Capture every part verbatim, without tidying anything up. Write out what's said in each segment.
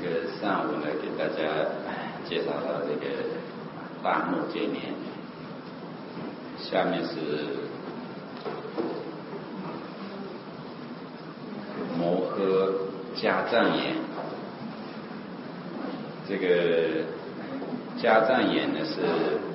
个上午呢，给大家介绍到这个大目犍连，下面是摩诃迦藏言。这个迦藏言呢是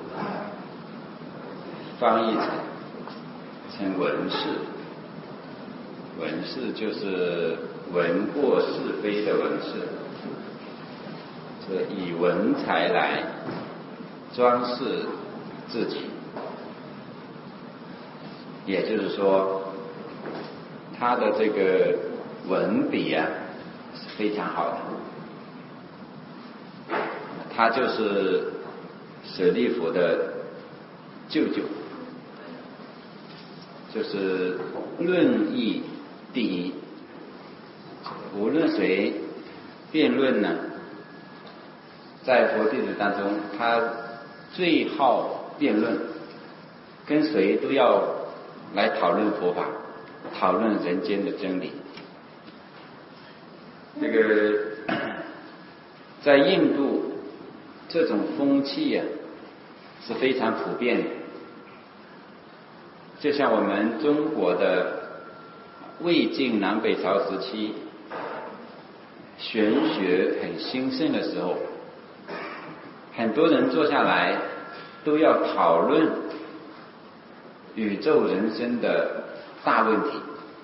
翻译成成文士，文士就是闻过是非的文士，是以文采来装饰自己，也就是说，他的这个文笔啊是非常好的。他就是舍利弗的舅舅，就是论议第一。无论谁辩论呢，在佛弟子当中，他最好辩论，跟谁都要来讨论佛法，讨论人间的真理。这个在印度这种风气啊是非常普遍的，就像我们中国的魏晋南北朝时期玄学很兴盛的时候，很多人坐下来都要讨论宇宙人生的大问题。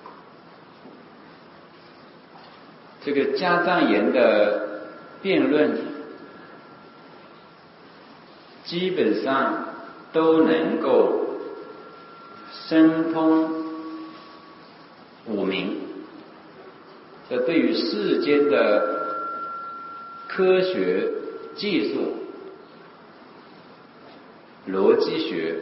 这个迦藏言的辩论基本上都能够深通五明，这对于世间的科学技术、逻辑学、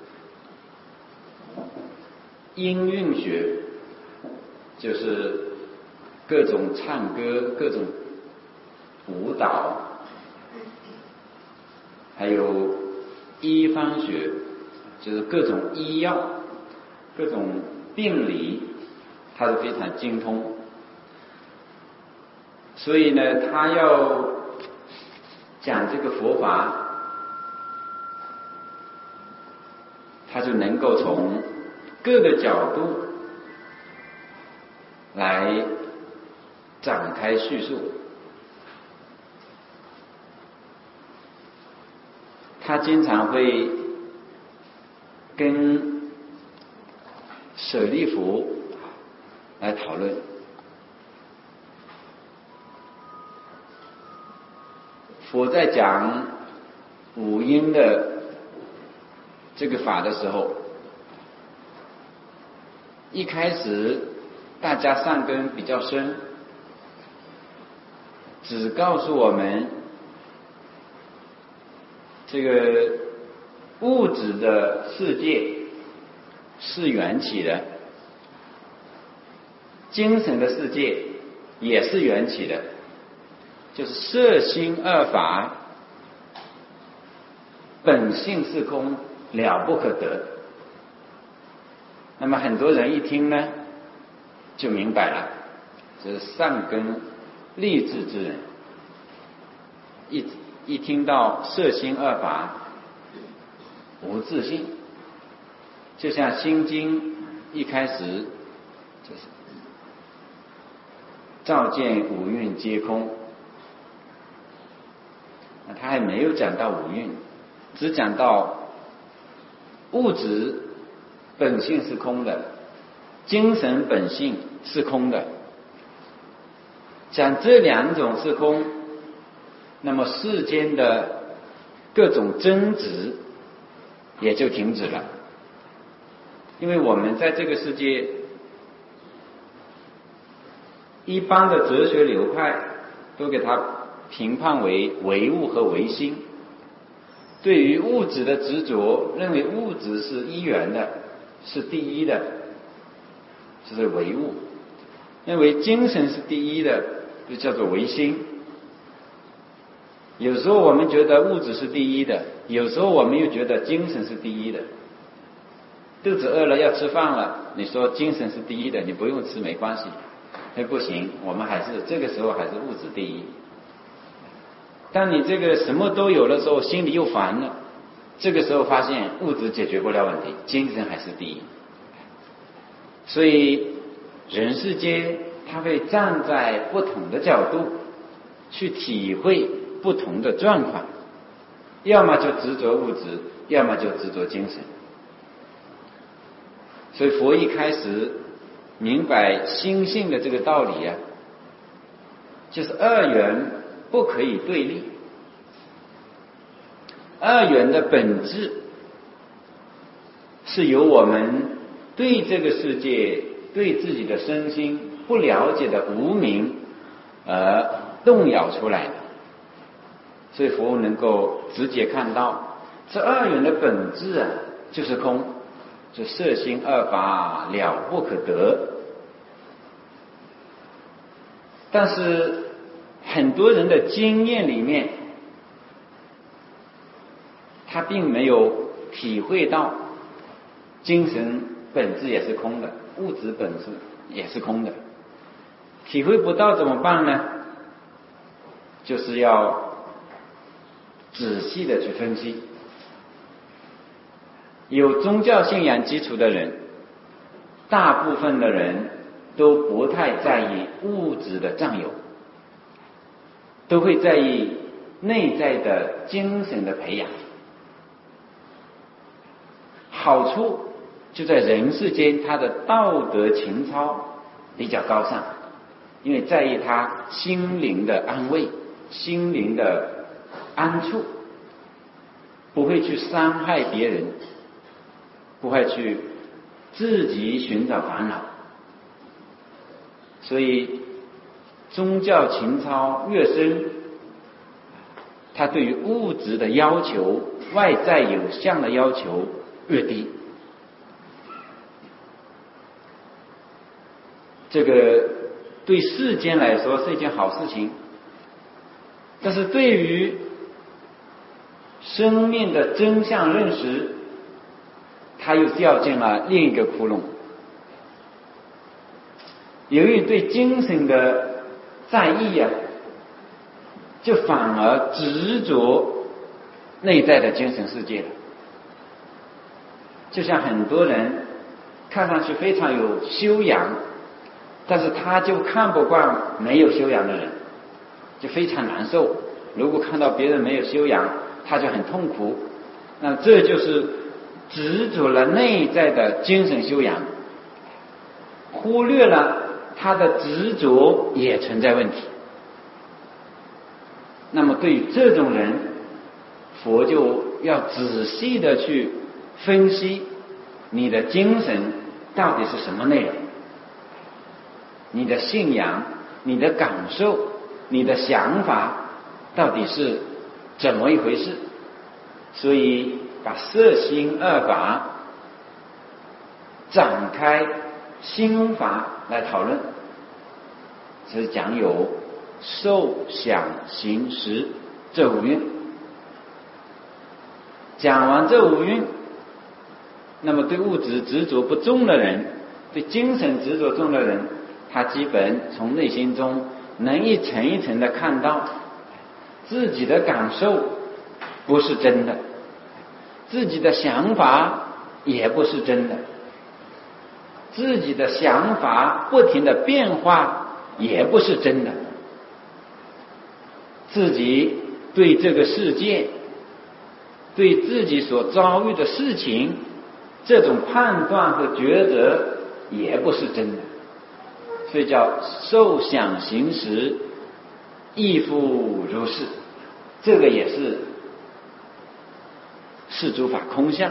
音韵学，就是各种唱歌、各种舞蹈，还有医方学，就是各种医药、各种病理，他是非常精通。所以呢，他要讲这个佛法，他就能够从各个角度来展开叙述。他经常会跟舍利弗来讨论。佛在讲五音的这个法的时候，一开始大家善根比较深，只告诉我们这个物质的世界是缘起的，精神的世界也是缘起的，就是色心二法本性是空，了不可得。那么很多人一听呢就明白了，这是善根立志之人，一一听到色心二法无自性，就像《心经》一开始就是照见五蕴皆空，他还没有讲到五蕴，只讲到物质本性是空的，精神本性是空的，讲这两种是空，那么世间的各种争执也就停止了。因为我们在这个世界，一般的哲学流派都给它评判为唯物和唯心，对于物质的执着，认为物质是一元的，是第一的，这是唯物；认为精神是第一的，就叫做唯心。有时候我们觉得物质是第一的，有时候我们又觉得精神是第一的。肚子饿了要吃饭了，你说精神是第一的，你不用吃没关系。哎，不行，我们还是这个时候还是物质第一。 当你这个什么都有的时候，心里又烦了，这个时候发现物质解决不了问题，精神还是第一。所以人世间他会站在不同的角度去体会不同的状况，要么就执着物质，要么就执着精神。所以佛一开始明白心性的这个道理啊，就是二元不可以对立，二元的本质是由我们对这个世界、对自己的身心不了解的无明而动摇出来的。所以佛能够直接看到这二元的本质啊，就是空，就色心二法了不可得。但是很多人的经验里面，他并没有体会到精神本质也是空的，物质本质也是空的。体会不到怎么办呢？就是要仔细的去分析。有宗教信仰基础的人，大部分的人都不太在意物质的占有，都会在意内在的精神的培养。好处就在人世间，他的道德情操比较高尚，因为在意他心灵的安慰、心灵的安处，不会去伤害别人，不会去自己寻找烦恼。所以宗教情操越深，他对于物质的要求、外在有相的要求越低。这个对世间来说是一件好事情，但是对于生命的真相认识，他又掉进了另一个窟窿。由于对精神的在意啊，就反而执着内在的精神世界了。就像很多人看上去非常有修养，但是他就看不惯没有修养的人，就非常难受。如果看到别人没有修养，他就很痛苦。那这就是执着了内在的精神修养，忽略了他的执着也存在问题。那么对于这种人，佛就要仔细的去分析你的精神到底是什么内容，你的信仰、你的感受、你的想法到底是怎么一回事。所以把色心二法展开心法来讨论，是讲有受想行识这五蕴。讲完这五蕴，那么对物质执着不重的人，对精神执着重的人，他基本从内心中能一层一层的看到自己的感受不是真的，自己的想法也不是真的，自己的想法不停的变化也不是真的，自己对这个世界、对自己所遭遇的事情，这种判断和抉择也不是真的。所以叫受想行识亦复如是，这个也是是诸法空相。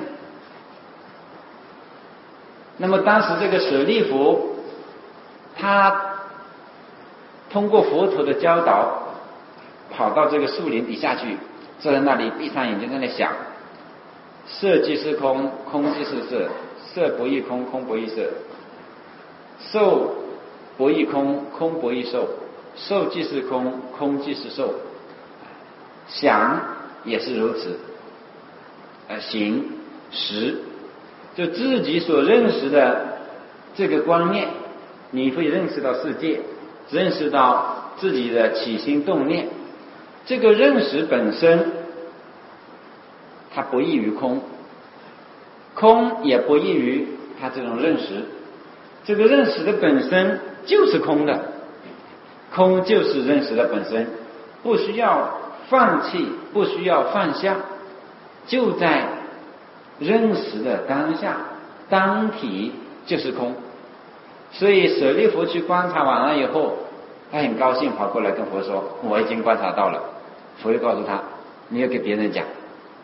那么当时这个舍利弗，他通过佛陀的教导，跑到这个树林底下去，坐在那里闭上眼睛在那里想，色即是空，空即是色，色不异空，空不异色，受不异空，空不异受，受即是空，空即是受，想也是如此，呃，行识，就自己所认识的这个观念，你会认识到世界，认识到自己的起心动念， 这个认识本身它不异于空，空也不异于它这种认识。这个认识的本身就是空的，空就是认识的本身，不需要放弃，不需要放下，就在认识的当下，当体就是空。所以舍利弗去观察完了以后，他很高兴跑过来跟佛说，我已经观察到了。佛又告诉他，你要给别人讲，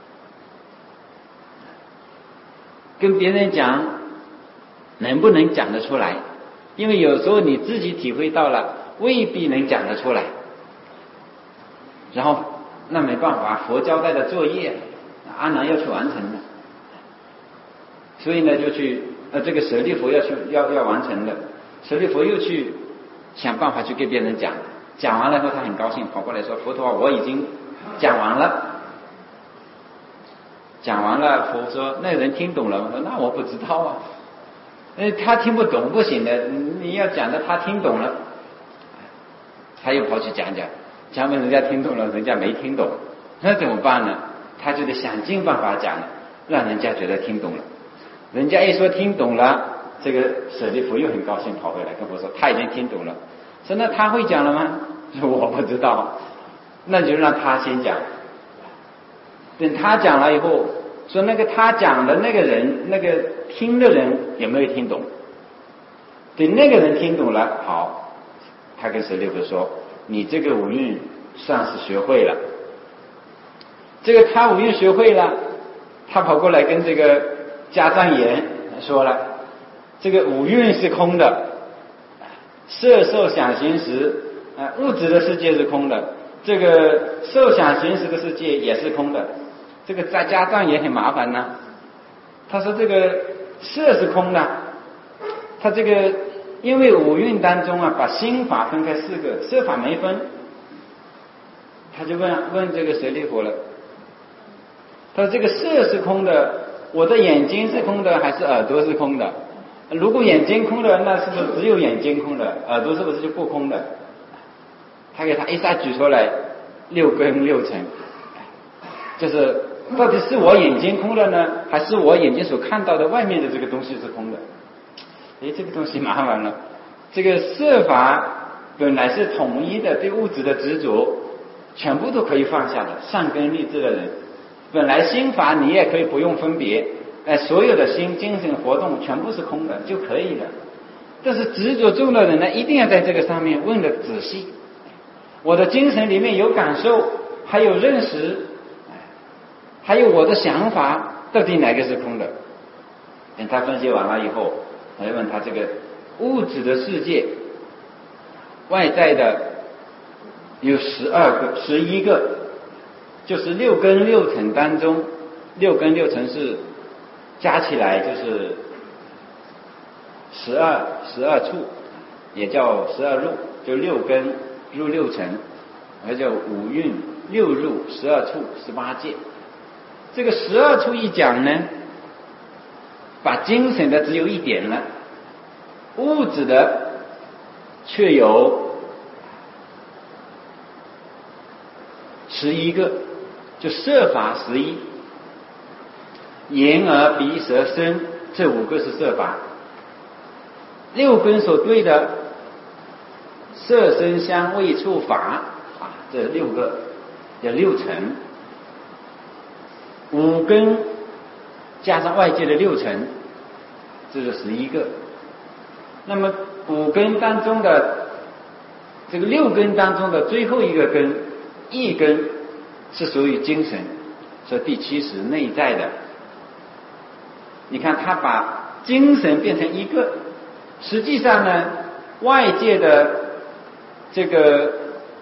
跟别人讲能不能讲得出来，因为有时候你自己体会到了未必能讲得出来，然后那没办法，佛交代的作业阿难要去完成的，所以呢就去呃这个舍利弗要去要要完成的，舍利弗又去想办法去给别人讲，讲完了以后他很高兴跑过来说，佛陀我已经讲完了。讲完了，佛说那人听懂了，我说那我不知道啊，呃他听不懂不行的，你要讲的他听懂了，他又跑去讲讲，讲完人家听懂了，人家没听懂，那怎么办呢？他就得想尽办法讲，让人家觉得听懂了。人家一说听懂了，这个舍利弗又很高兴跑回来跟佛说他已经听懂了。说那他会讲了吗？说我不知道，那就让他先讲。等他讲了以后，说那个他讲的那个人，那个听的人有没有听懂？等那个人听懂了，好，他跟舍利弗说，你这个五蕴算是学会了。这个他五蕴学会了，他跑过来跟这个迦藏言说了，这个五蕴是空的，色受想行识，呃，物质的世界是空的，这个受想行识的世界也是空的。这个在家藏也很麻烦呢，他说这个色是空的，他这个因为五蕴当中啊把心法分开四个，色法没分，他就问问这个舍利弗了，他说这个色是空的，我的眼睛是空的还是耳朵是空的？如果眼睛空的，那是不是只有眼睛空的？耳朵是不是就不空的？他给他一下举出来六根六尘，就是到底是我眼睛空了呢，还是我眼睛所看到的外面的这个东西是空的？诶，这个东西麻烦了。这个色法本来是统一的，对物质的执着全部都可以放下的，善根立志的人，本来心法你也可以不用分别，哎，所有的心精神活动全部是空的就可以了。但是执着重的人呢，一定要在这个上面问的仔细。我的精神里面有感受，还有认识，还有我的想法，到底哪个是空的？等他分析完了以后，我就问他，这个物质的世界外在的有十二个十一个，就是六根六尘当中，六根六尘是加起来就是十二十二处，也叫十二入，就六根入六尘，还叫五蕴六入十二处十八界。这个十二处一讲呢，把精神的只有一点了，物质的却有十一个，就色法十一，眼耳鼻舌身这五个是色法，六根所对的色声香味触法啊，这六个叫六尘，五根加上外界的六尘，这是十一个。那么五根当中的这个六根当中的最后一个根，一根是属于精神，说第七识内在的。你看他把精神变成一个，实际上呢，外界的这个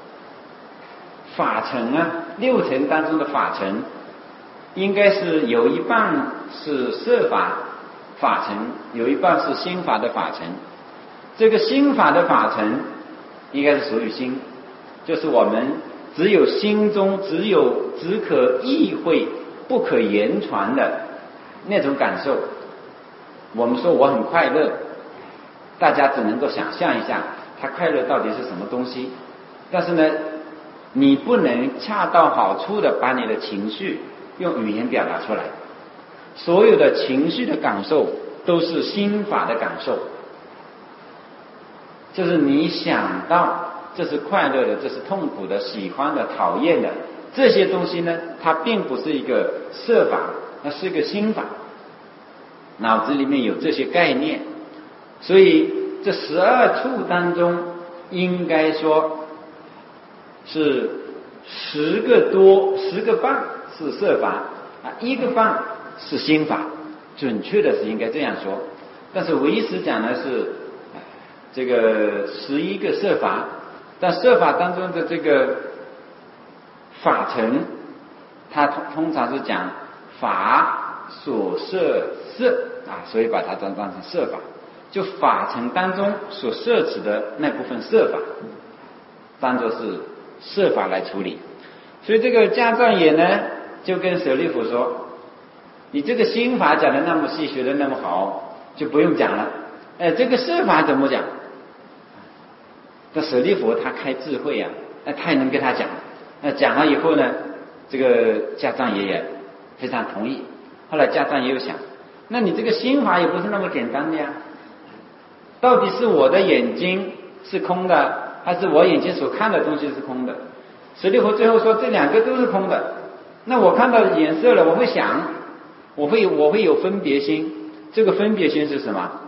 法尘啊，六尘当中的法尘，应该是有一半是色法法尘，有一半是心法的法尘。这个心法的法尘应该是属于心，就是我们只有心中只有只可意会不可言传的那种感受。我们说我很快乐，大家只能够想象一下他快乐到底是什么东西，但是呢你不能恰到好处的把你的情绪用语言表达出来。所有的情绪的感受都是心法的感受，就是你想到这是快乐的，这是痛苦的，喜欢的，讨厌的，这些东西呢，它并不是一个色法，它是一个心法，脑子里面有这些概念。所以这十二处当中应该说是十个多十个半是色法啊，一个半是心法，准确的是应该这样说。但是唯识讲的是这个十一个色法，但色法当中的这个法尘，它通常是讲法所摄色啊，所以把它当当成色法，就法尘当中所摄持的那部分色法，当作是色法来处理。所以这个迦藏也呢，就跟舍利弗说，你这个心法讲的那么细，学的那么好，就不用讲了。哎，这个色法怎么讲？那舍利弗他开智慧啊，那他也能跟他讲。那讲了以后呢，这个迦藏爷也非常同意。后来迦藏爷又想，那你这个心法也不是那么简单的呀，到底是我的眼睛是空的，还是我眼睛所看的东西是空的？舍利弗最后说这两个都是空的。那我看到颜色了，我会想，我会我会有分别心，这个分别心是什么？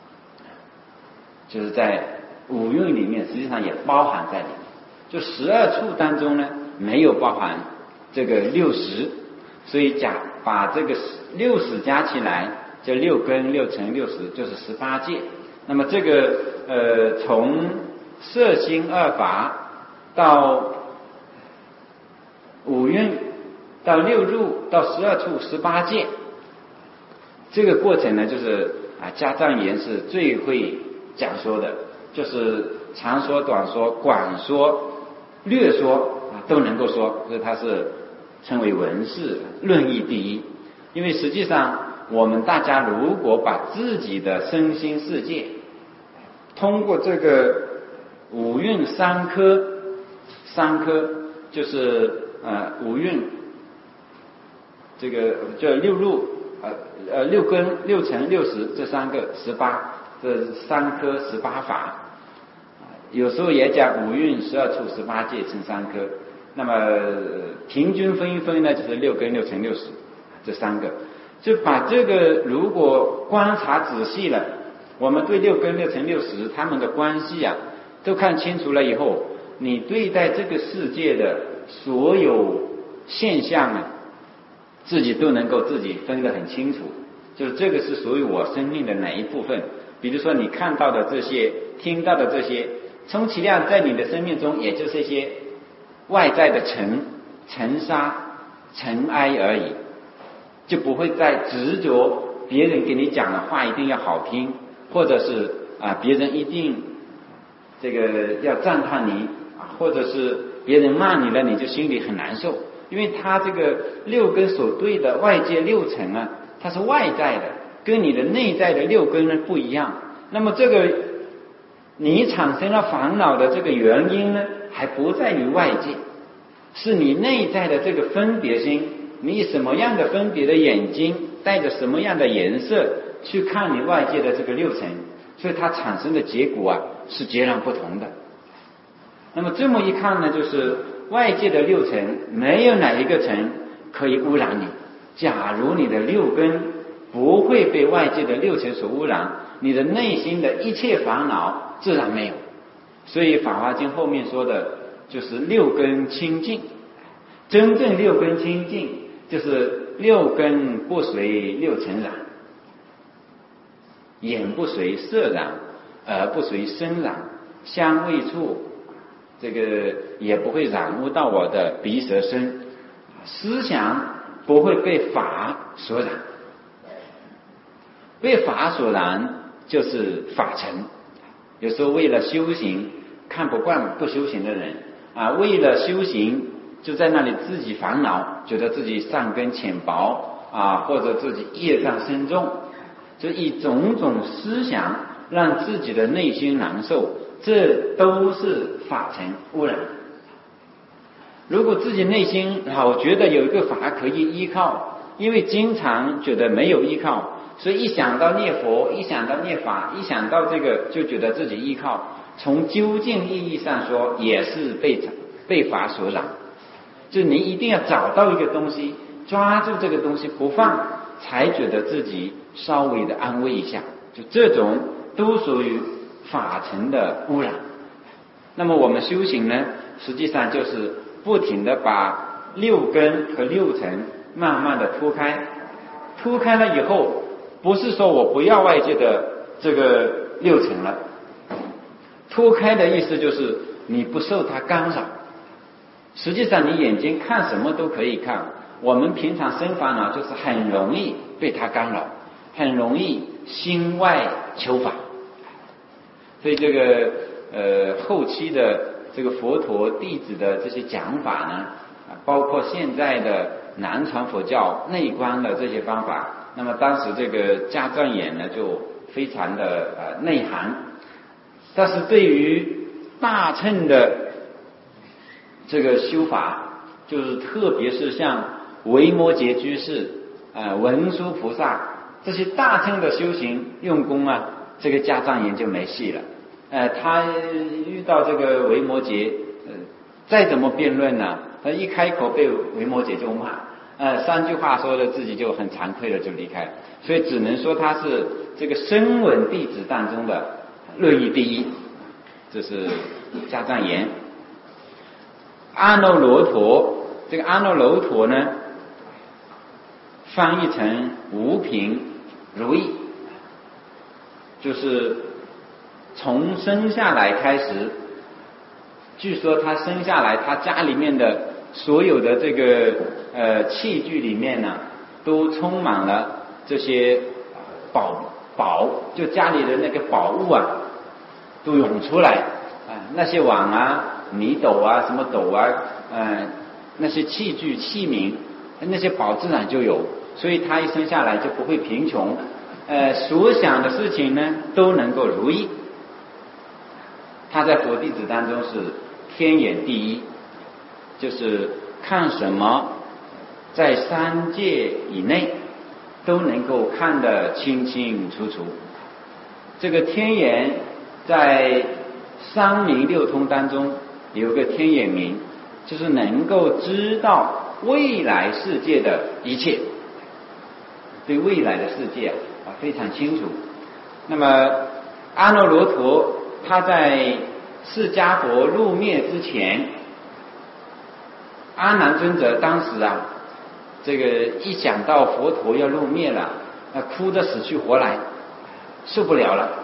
就是在五蕴里面，实际上也包含在里面。就十二处当中呢，没有包含这个六识，所以加把这个六识加起来，就六根、六尘、六识，就是十八界。那么这个呃，从色心二法到五蕴，到六入，到十二处十八界，这个过程呢，就是啊，迦藏言是最会讲说的，就是长说、短说、广说、略说啊，都能够说，所以它是称为文士，论义第一。因为实际上我们大家如果把自己的身心世界通过这个五蕴三科，三科就是呃五蕴，这个叫六入，呃呃六根、六尘、六识这三个十八，这三科十八法，有时候也讲五蕴十二处十八界成三科。那么平均分一分呢，就是六根、六尘、六识这三个。就把这个如果观察仔细了，我们对六根、六尘、六识它们的关系啊，都看清楚了以后，你对待这个世界的所有现象啊，自己都能够自己分得很清楚，就是这个是属于我生命的哪一部分。比如说你看到的这些，听到的这些，充其量在你的生命中也就是一些外在的尘、尘沙、尘埃而已，就不会再执着别人给你讲的话一定要好听，或者是啊别人一定这个要赞叹你啊，或者是别人骂你了你就心里很难受。因为他这个六根所对的外界六尘啊，它是外在的，跟你的内在的六根呢不一样。那么这个你产生了烦恼的这个原因呢，还不在于外界，是你内在的这个分别心，你以什么样的分别的眼睛，带着什么样的颜色去看你外界的这个六尘，所以它产生的结果啊是截然不同的。那么这么一看呢，就是外界的六尘没有哪一个尘可以污染你。假如你的六根不会被外界的六尘所污染，你的内心的一切烦恼自然没有。所以《法华经》后面说的就是六根清净，真正六根清净就是六根不随六尘染，眼不随色染，耳不随声染，香味触这个也不会染污到我的鼻舌身，思想不会被法所染，被法所染就是法尘。有时候为了修行看不惯不修行的人啊，为了修行就在那里自己烦恼，觉得自己善根浅薄啊，或者自己业障深重，就以种种思想让自己的内心难受，这都是法尘污染。 如果自己内心老觉得有一个法可以依靠，因为经常觉得没有依靠，所以一想到念佛，一想到念法，一想到这个就觉得自己依靠，从究竟意义上说也是被被法所染。就你一定要找到一个东西，抓住这个东西不放，才觉得自己稍微的安慰一下，就这种都属于法尘的污染。那么我们修行呢，实际上就是不停的把六根和六尘慢慢的脱开，脱开了以后，不是说我不要外界的这个六尘了，脱开的意思就是你不受它干扰。实际上你眼睛看什么都可以看，我们平常生烦恼就是很容易被它干扰，很容易心外求法。所以这个呃后期的这个佛陀弟子的这些讲法呢，包括现在的南传佛教内观的这些方法，那么当时这个迦藏言呢就非常的呃内涵。但是对于大乘的这个修法，就是特别是像维摩诘居士、呃文殊菩萨这些大乘的修行用功啊，这个迦藏言就没戏了。呃，他遇到这个维摩诘，呃，再怎么辩论呢，他一开口被维摩诘就骂，呃，三句话说的自己就很惭愧的就离开，所以只能说他是这个声闻弟子当中的论议第一，这是迦藏言。阿耨罗陀，这个阿耨罗陀呢，翻译成无凭如意，就是从生下来开始，据说他生下来，他家里面的所有的这个呃器具里面呢，都充满了这些宝宝，就家里的那个宝物啊，都涌出来啊、呃，那些碗啊、米斗啊、什么斗啊，呃，那些器具器皿，那些宝自然就有，所以他一生下来就不会贫穷，呃，所想的事情呢都能够如意。他在佛弟子当中是天眼第一，就是看什么在三界以内都能够看得清清楚楚。这个天眼在三明六通当中有个天眼明，就是能够知道未来世界的一切，对未来的世界啊非常清楚。那么阿耨罗陀他在释迦佛入灭之前，阿难尊者当时啊，这个一想到佛陀要入灭了，那哭得死去活来，受不了了。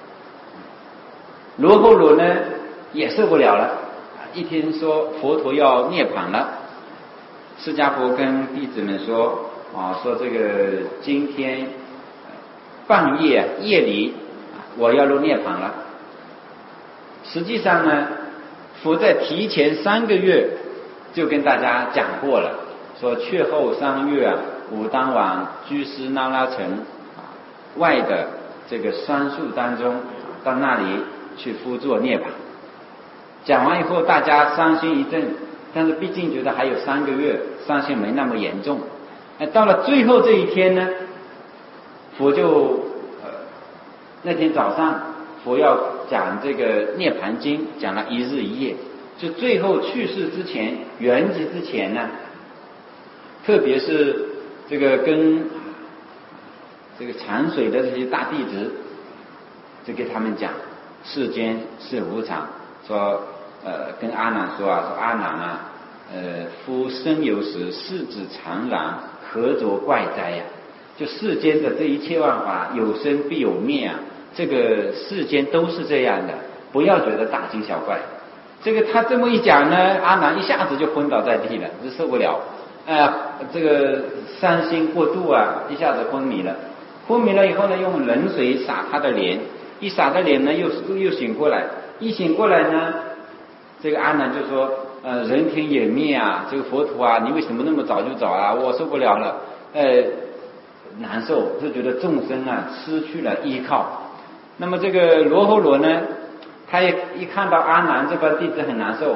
罗睺罗呢也受不了了，一听说佛陀要涅槃了，释迦佛跟弟子们说啊，说这个今天半夜夜里我要入涅槃了。实际上呢，佛在提前三个月就跟大家讲过了，说却后三月啊，吾当往居士那拉城外的这个杉树当中，到那里去敷座涅槃。讲完以后，大家伤心一阵，但是毕竟觉得还有三个月，伤心没那么严重。到了最后这一天呢，佛就呃那天早上佛要讲这个涅槃经，讲了一日一夜，就最后去世之前、圆寂之前呢，特别是这个跟这个禅水的这些大弟子，就给他们讲世间是无常，说呃跟阿难说啊，说阿难啊，呃夫生有时，世之常然，何着怪哉呀？就世间的这一切万法，有生必有灭啊。这个世间都是这样的，不要觉得大惊小怪。这个他这么一讲呢，阿难一下子就昏倒在地了，就受不了，呃，这个伤心过度啊，一下子昏迷了。昏迷了以后呢，用冷水洒他的脸，一洒的脸呢，又又醒过来。一醒过来呢，这个阿难就说：“呃，人天湮灭啊，这个佛陀啊，你为什么那么早就走啊？我受不了了，呃，难受，就觉得众生啊失去了依靠。”那么这个罗睺罗呢，他也一看到阿难这帮弟子很难受，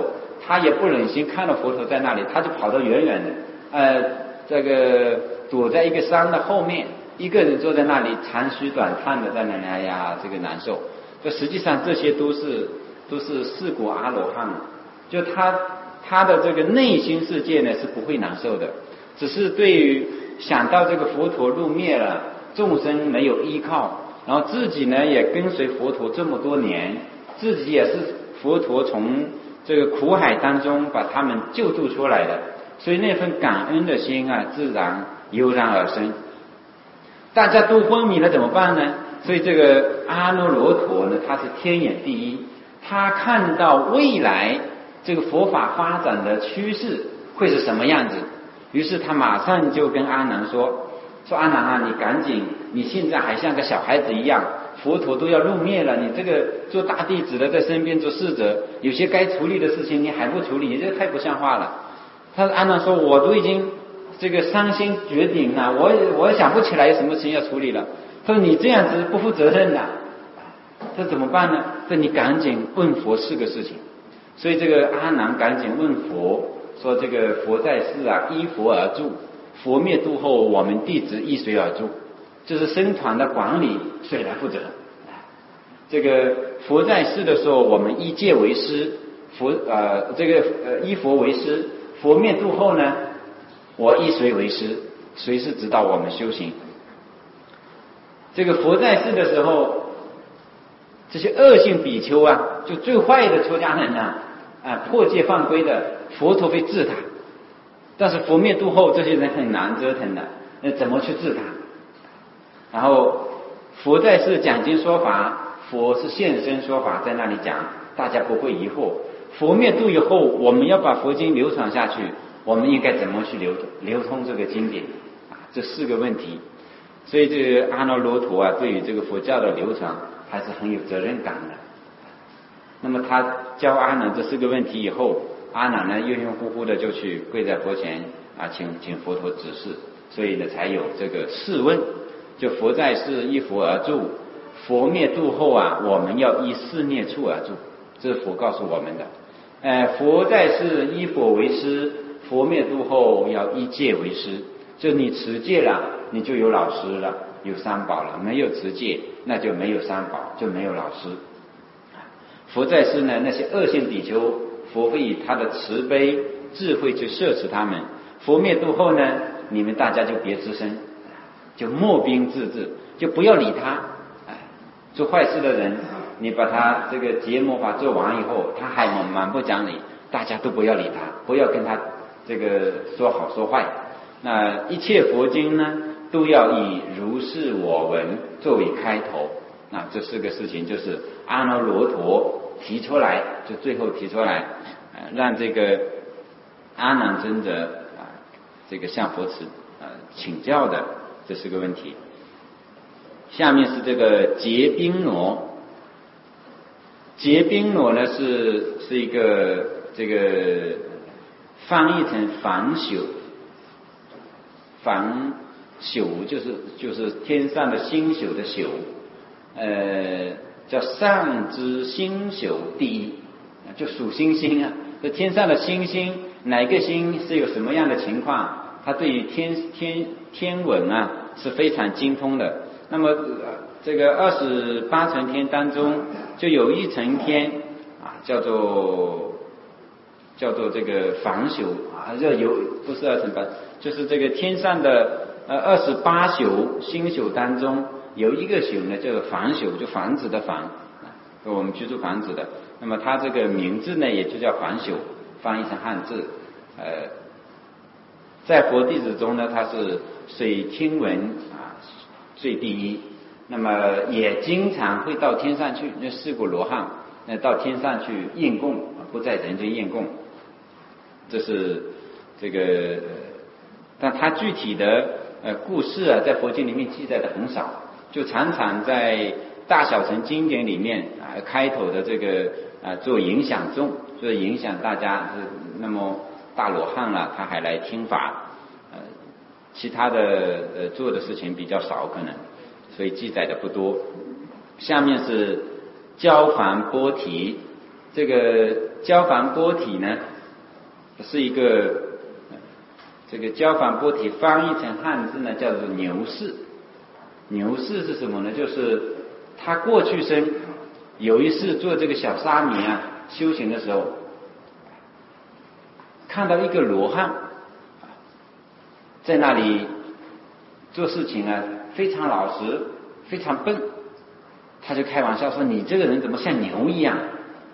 他也不忍心看到佛陀在那里，他就跑得远远的，呃，这个躲在一个山的后面，一个人坐在那里长吁短叹的在那里，哎呀，这个难受。这实际上这些都是都是四果阿罗汉，就他他的这个内心世界呢是不会难受的，只是对于想到这个佛陀入灭了，众生没有依靠，然后自己呢也跟随佛陀这么多年，自己也是佛陀从这个苦海当中把他们救助出来的，所以那份感恩的心啊，自然油然而生。大家都昏迷了怎么办呢？所以这个阿耨罗陀呢，他是天眼第一，他看到未来这个佛法发展的趋势会是什么样子，于是他马上就跟阿难说：“说阿难啊，你赶紧，你现在还像个小孩子一样，佛陀都要入灭了，你这个做大弟子的在身边做侍者，有些该处理的事情你还不处理，你这个太不像话了。”他阿难说：“我都已经这个伤心绝顶了，我我想不起来有什么事情要处理了。”他说：“你这样子不负责任的。”他说：“怎么办呢？”他说：“你赶紧问佛四个事情。”所以这个阿难赶紧问佛说：“这个佛在世啊，依佛而住，佛灭度后，我们弟子依谁而住？就是僧团的管理谁来负责？这个佛在世的时候，我们依戒为师，佛呃这个呃依佛为师，佛灭度后呢，我依谁为师？谁是指导我们修行？这个佛在世的时候，这些恶性比丘啊，就最坏的出家人啊，啊破戒犯规的，佛陀会治他。但是佛灭度后，这些人很难折腾的，那怎么去治他？然后佛在世讲经说法，佛是现身说法，在那里讲，大家不会疑惑。佛灭度以后，我们要把佛经流传下去，我们应该怎么去流流通这个经典啊？这四个问题。所以这个阿耨罗陀啊，对于这个佛教的流传还是很有责任感的。那么他教阿难这四个问题以后，阿难呢晕晕乎乎的就去跪在佛前啊，请请佛陀指示，所以呢才有这个试问，就佛在世依佛而住，佛灭度后啊，我们要依四念处而住，这是佛告诉我们的。呃，佛在世依佛为师，佛灭度后要依戒为师，就你持戒了，你就有老师了，有三宝了；没有持戒，那就没有三宝，就没有老师。佛在世呢，那些恶性比丘，佛会以他的慈悲智慧去摄持他们；佛灭度后呢，你们大家就别吱声，就默兵自治，就不要理他。哎，做坏事的人，你把他这个结魔法做完以后，他还蛮蛮不讲理，大家都不要理他，不要跟他这个说好说坏。那一切佛经呢，都要以如是我闻作为开头。那这四个事情就是阿耨罗陀提出来，就最后提出来，呃、让这个阿难尊者啊、呃，这个向佛慈呃请教的这四个问题。下面是这个结宾罗，结宾罗呢是是一个这个翻译成凡朽，凡朽就是就是天上的星宿的宿。呃，叫上知星宿第一，就数星星啊，这天上的星星，哪个星是有什么样的情况，他对于天天天文啊是非常精通的。那么、呃、这个二十八层天当中，就有一层天啊，叫做叫做这个房宿啊，这有不是二层八，就是这个天上的呃二十八宿星宿当中。有一个宿呢，叫做房宿，就房子的房，我们居住房子的。那么它这个名字呢，也就叫房宿，翻译成汉字。呃，在佛弟子中呢，它是随听闻啊最第一。那么也经常会到天上去，那四果罗汉，那到天上去应供，不在人间应供。这是这个，但它具体的呃故事啊，在佛经里面记载的很少。就常常在大小乘经典里面啊，开头的这个啊做影响众，做影响大家。那么大罗汉了、啊，他还来听法，呃，其他的呃做的事情比较少，可能，所以记载的不多。下面是交梵波提，这个交梵波提呢， 是一个这个焦凡波提翻译成汉字呢，叫做牛氏。牛氏是什么呢？就是他过去生有一次做这个小沙弥啊修行的时候，看到一个罗汉在那里做事情啊非常老实非常笨，他就开玩笑说你这个人怎么像牛一样，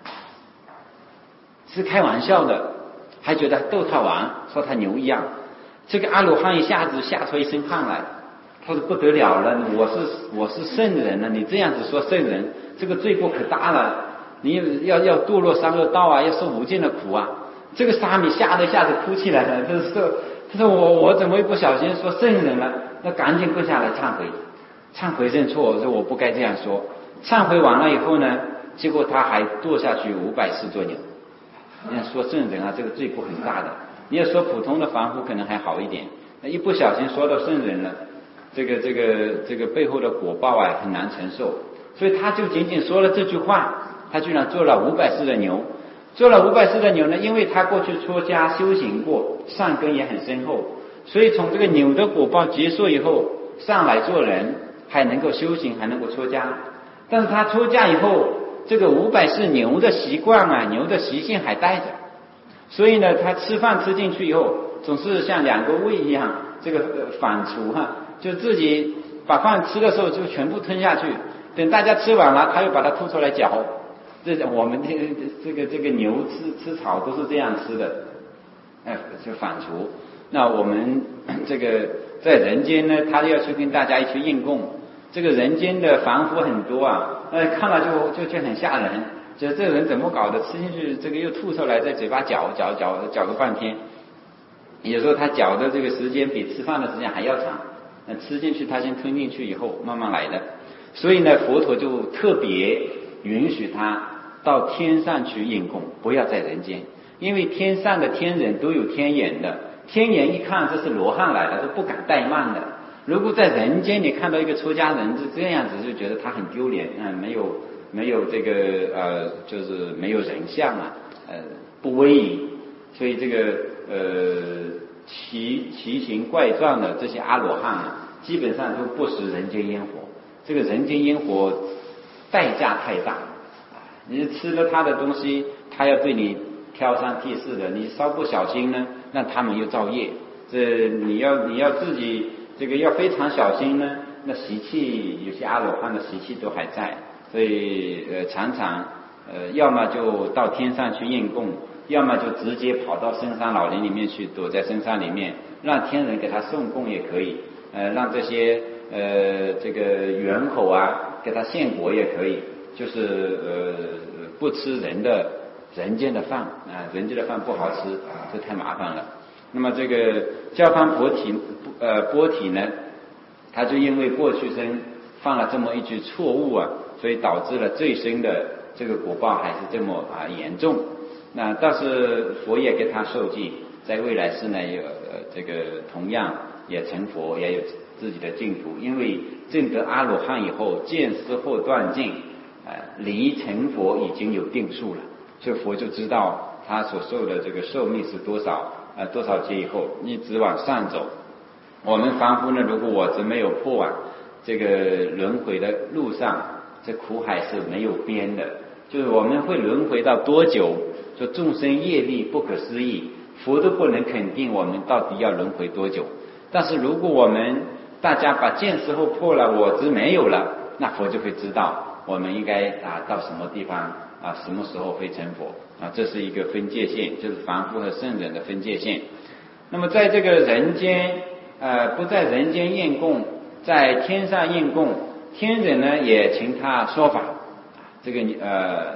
是开玩笑的，还觉得逗他玩，说他牛一样。这个阿罗汉一下子吓出一身汗来，他说不得了了，我是我是圣人了，你这样子说圣人，这个罪过可大了，你要要堕落三恶道啊，要受无尽的苦啊。这个沙弥吓得一下子哭起来了，他说他说我我怎么会不小心说圣人了？那赶紧跪下来忏悔，忏悔认错，说我不该这样说。忏悔完了以后呢，结果他还堕下去五百世做牛。你要说圣人啊，这个罪过很大的。你要说普通的凡夫可能还好一点，那一不小心说到圣人了，这个这个这个背后的果报啊很难承受。所以他就仅仅说了这句话，他居然做了五百世的牛。做了五百世的牛呢，因为他过去出家修行过，善根也很深厚，所以从这个牛的果报结束以后，上来做人，还能够修行，还能够出家。但是他出家以后，这个五百世牛的习惯啊，牛的习性还带着，所以呢，他吃饭吃进去以后，总是像两个胃一样，这个反刍哈，就自己把饭吃的时候就全部吞下去，等大家吃完了，他又把它吐出来嚼。这我们这个这个这个牛吃吃草都是这样吃的，哎，就反刍。那我们这个在人间呢，他要去跟大家一起应供。这个人间的凡夫很多啊，呃，看了就就就很吓人，觉得这个人怎么搞的？吃进去这个又吐出来，在嘴巴嚼嚼嚼嚼个半天。有时候他嚼的这个时间比吃饭的时间还要长，那吃进去他先吞进去以后慢慢来的。所以呢，佛陀就特别允许他到天上去应供，不要在人间，因为天上的天人都有天眼的，天眼一看这是罗汉来了，都不敢怠慢的。如果在人间你看到一个出家人是这样子，就觉得他很丢脸，嗯，没有没有这个呃，就是没有人相啊，呃，不威仪。所以这个呃奇奇形怪状的这些阿罗汉啊，基本上都不食人间烟火。这个人间烟火代价太大，你吃了他的东西，他要对你挑三剔四的，你稍不小心呢，那他们又造业。这你要你要自己。这个要非常小心呢，那习气有些阿罗汉的习气都还在，所以呃常常呃要么就到天上去应供，要么就直接跑到深山老林里面去，躲在深山里面，让天人给他送供也可以，呃让这些呃这个猿猴啊给他献果也可以，就是呃不吃人的人间的饭啊，人间的饭不好吃，这太麻烦了。那么这个焦凡波提呃波提呢，他就因为过去生犯了这么一句错误啊，所以导致了最深的这个果报还是这么啊严重。那但是佛也给他受记，在未来世呢有呃这个同样也成佛，也有自己的净土。因为证得阿罗汉以后，见思后断尽，呃离成佛已经有定数了，所以佛就知道他所受的这个寿命是多少。呃，多少劫以后一直往上走。我们凡夫呢，如果我执没有破完，这个轮回的路上，这苦海是没有边的。就是我们会轮回到多久？说众生业力不可思议，佛都不能肯定我们到底要轮回多久。但是如果我们大家把见识后破了，我执没有了，那佛就会知道我们应该啊到什么地方啊，什么时候会成佛。啊，这是一个分界线，就是凡夫和圣人的分界线。那么在这个人间，呃，不在人间应供，在天上应供，天人呢也请他说法。这个呃，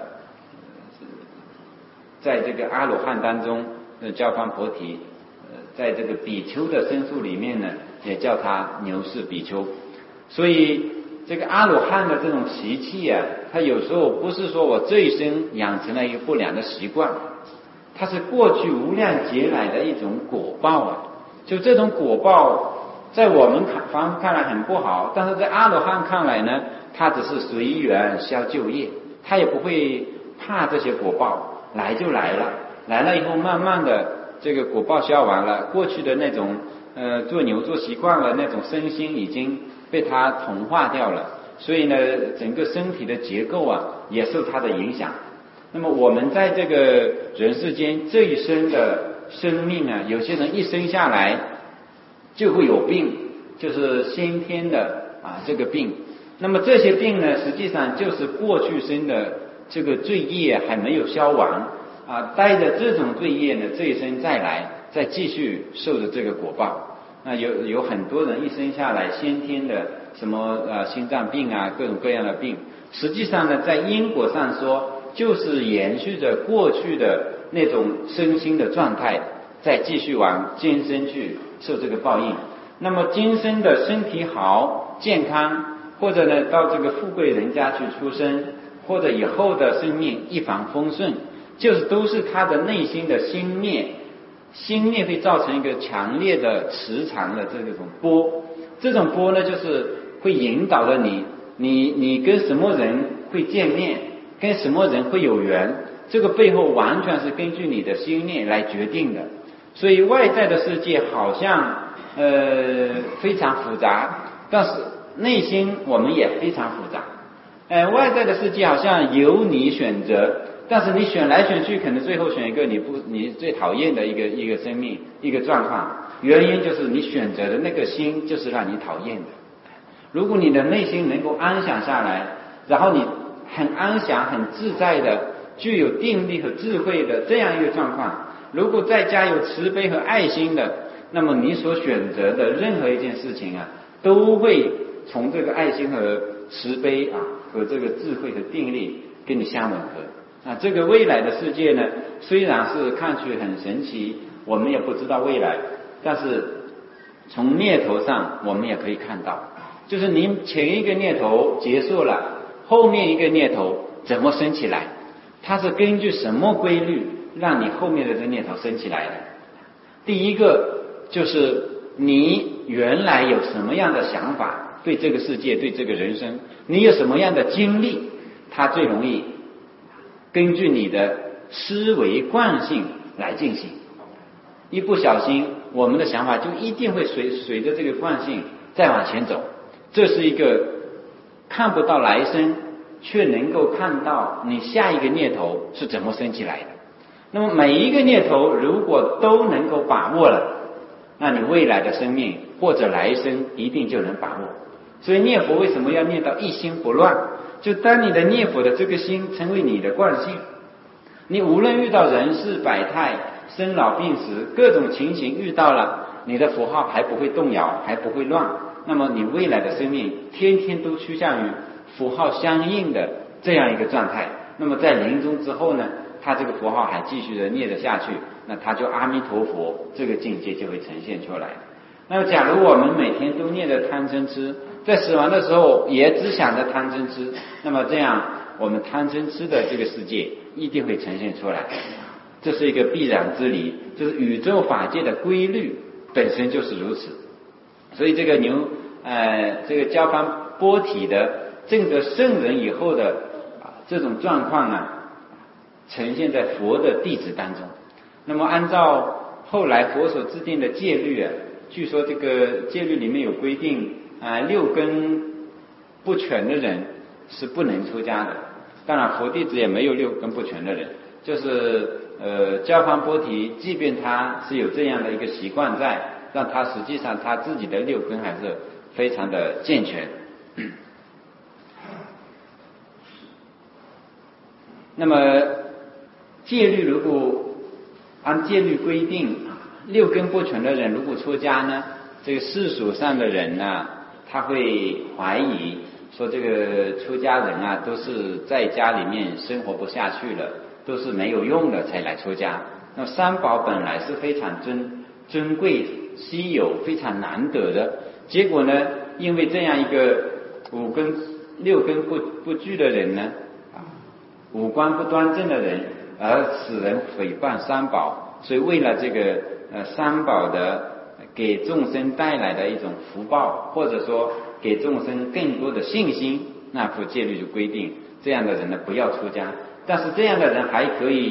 在这个阿罗汉当中，呃，焦凡波提，呃，在这个比丘的僧数里面呢，也叫他牛氏比丘。所以这个阿罗汉的这种习气啊，他有时候不是说我这一生养成了一个不良的习惯，它是过去无量劫来的一种果报啊。就这种果报，在我们看凡夫看来很不好，但是在阿罗汉看来呢，他只是随缘消旧业，他也不会怕这些果报，来就来了，来了以后慢慢的这个果报消完了，过去的那种呃做牛做习惯了那种身心已经被他同化掉了，所以呢整个身体的结构啊也受他的影响。那么我们在这个人世间这一生的生命啊，有些人一生下来就会有病，就是先天的啊这个病。那么这些病呢，实际上就是过去生的这个罪业还没有消完啊，带着这种罪业呢，这一生再来，再继续受着这个果报。那有有很多人一生下来先天的什么呃心脏病啊，各种各样的病，实际上呢，在因果上说，就是延续着过去的那种身心的状态，再继续往今生去受这个报应。那么今生的身体好健康，或者呢到这个富贵人家去出生，或者以后的生命一帆风顺，就是都是他的内心的心念，心念会造成一个强烈的磁场的这种波，这种波呢就是会引导着你，你你跟什么人会见面，跟什么人会有缘，这个背后完全是根据你的心念来决定的。所以外在的世界好像呃非常复杂，但是内心我们也非常复杂。呃，外在的世界好像由你选择，但是你选来选去，可能最后选一个你不你最讨厌的一个一个生命一个状况，原因就是你选择的那个心就是让你讨厌的。如果你的内心能够安详下来，然后你很安详很自在的，具有定力和智慧的这样一个状况，如果再加有慈悲和爱心的，那么你所选择的任何一件事情啊，都会从这个爱心和慈悲啊和这个智慧和定力跟你相吻合。啊，这个未来的世界呢，虽然是看去很神奇，我们也不知道未来，但是从念头上我们也可以看到，就是你前一个念头结束了，后面一个念头怎么升起来，它是根据什么规律让你后面的这念头升起来的。第一个就是你原来有什么样的想法，对这个世界对这个人生你有什么样的经历，它最容易根据你的思维惯性来进行。一不小心我们的想法就一定会随随着这个惯性再往前走，这是一个看不到来生却能够看到你下一个念头是怎么升起来的。那么每一个念头如果都能够把握了，那你未来的生命或者来生一定就能把握。所以念佛为什么要念到一心不乱，就当你的念佛的这个心成为你的惯性，你无论遇到人事百态生老病死各种情形遇到了，你的佛号还不会动摇还不会乱，那么你未来的生命天天都趋向于符号相应的这样一个状态。那么在临终之后呢，他这个符号还继续的念得下去，那他就阿弥陀佛这个境界就会呈现出来。那么假如我们每天都念着贪嗔痴，在死亡的时候也只想着贪嗔痴，那么这样我们贪嗔痴的这个世界一定会呈现出来。这是一个必然之理，就是宇宙法界的规律本身就是如此。所以这个牛呃这个交方波体的证得圣人以后的啊这种状况啊，呈现在佛的弟子当中。那么按照后来佛所制定的戒律啊，据说这个戒律里面有规定啊，六根不全的人是不能出家的。当然佛弟子也没有六根不全的人，就是呃交方波提即便他是有这样的一个习惯在，但他实际上他自己的六根还是非常的健全。那么戒律如果按戒律规定，六根不全的人如果出家呢，这个世俗上的人呢，他会怀疑说这个出家人啊都是在家里面生活不下去了，都是没有用的才来出家。那三宝本来是非常尊尊贵稀有非常难得的，结果呢因为这样一个五根六根不不具的人呢，五官不端正的人，而使人诽谤三宝，所以为了这个呃三宝的给众生带来的一种福报，或者说给众生更多的信心，那佛戒律就规定这样的人呢不要出家。但是这样的人还可以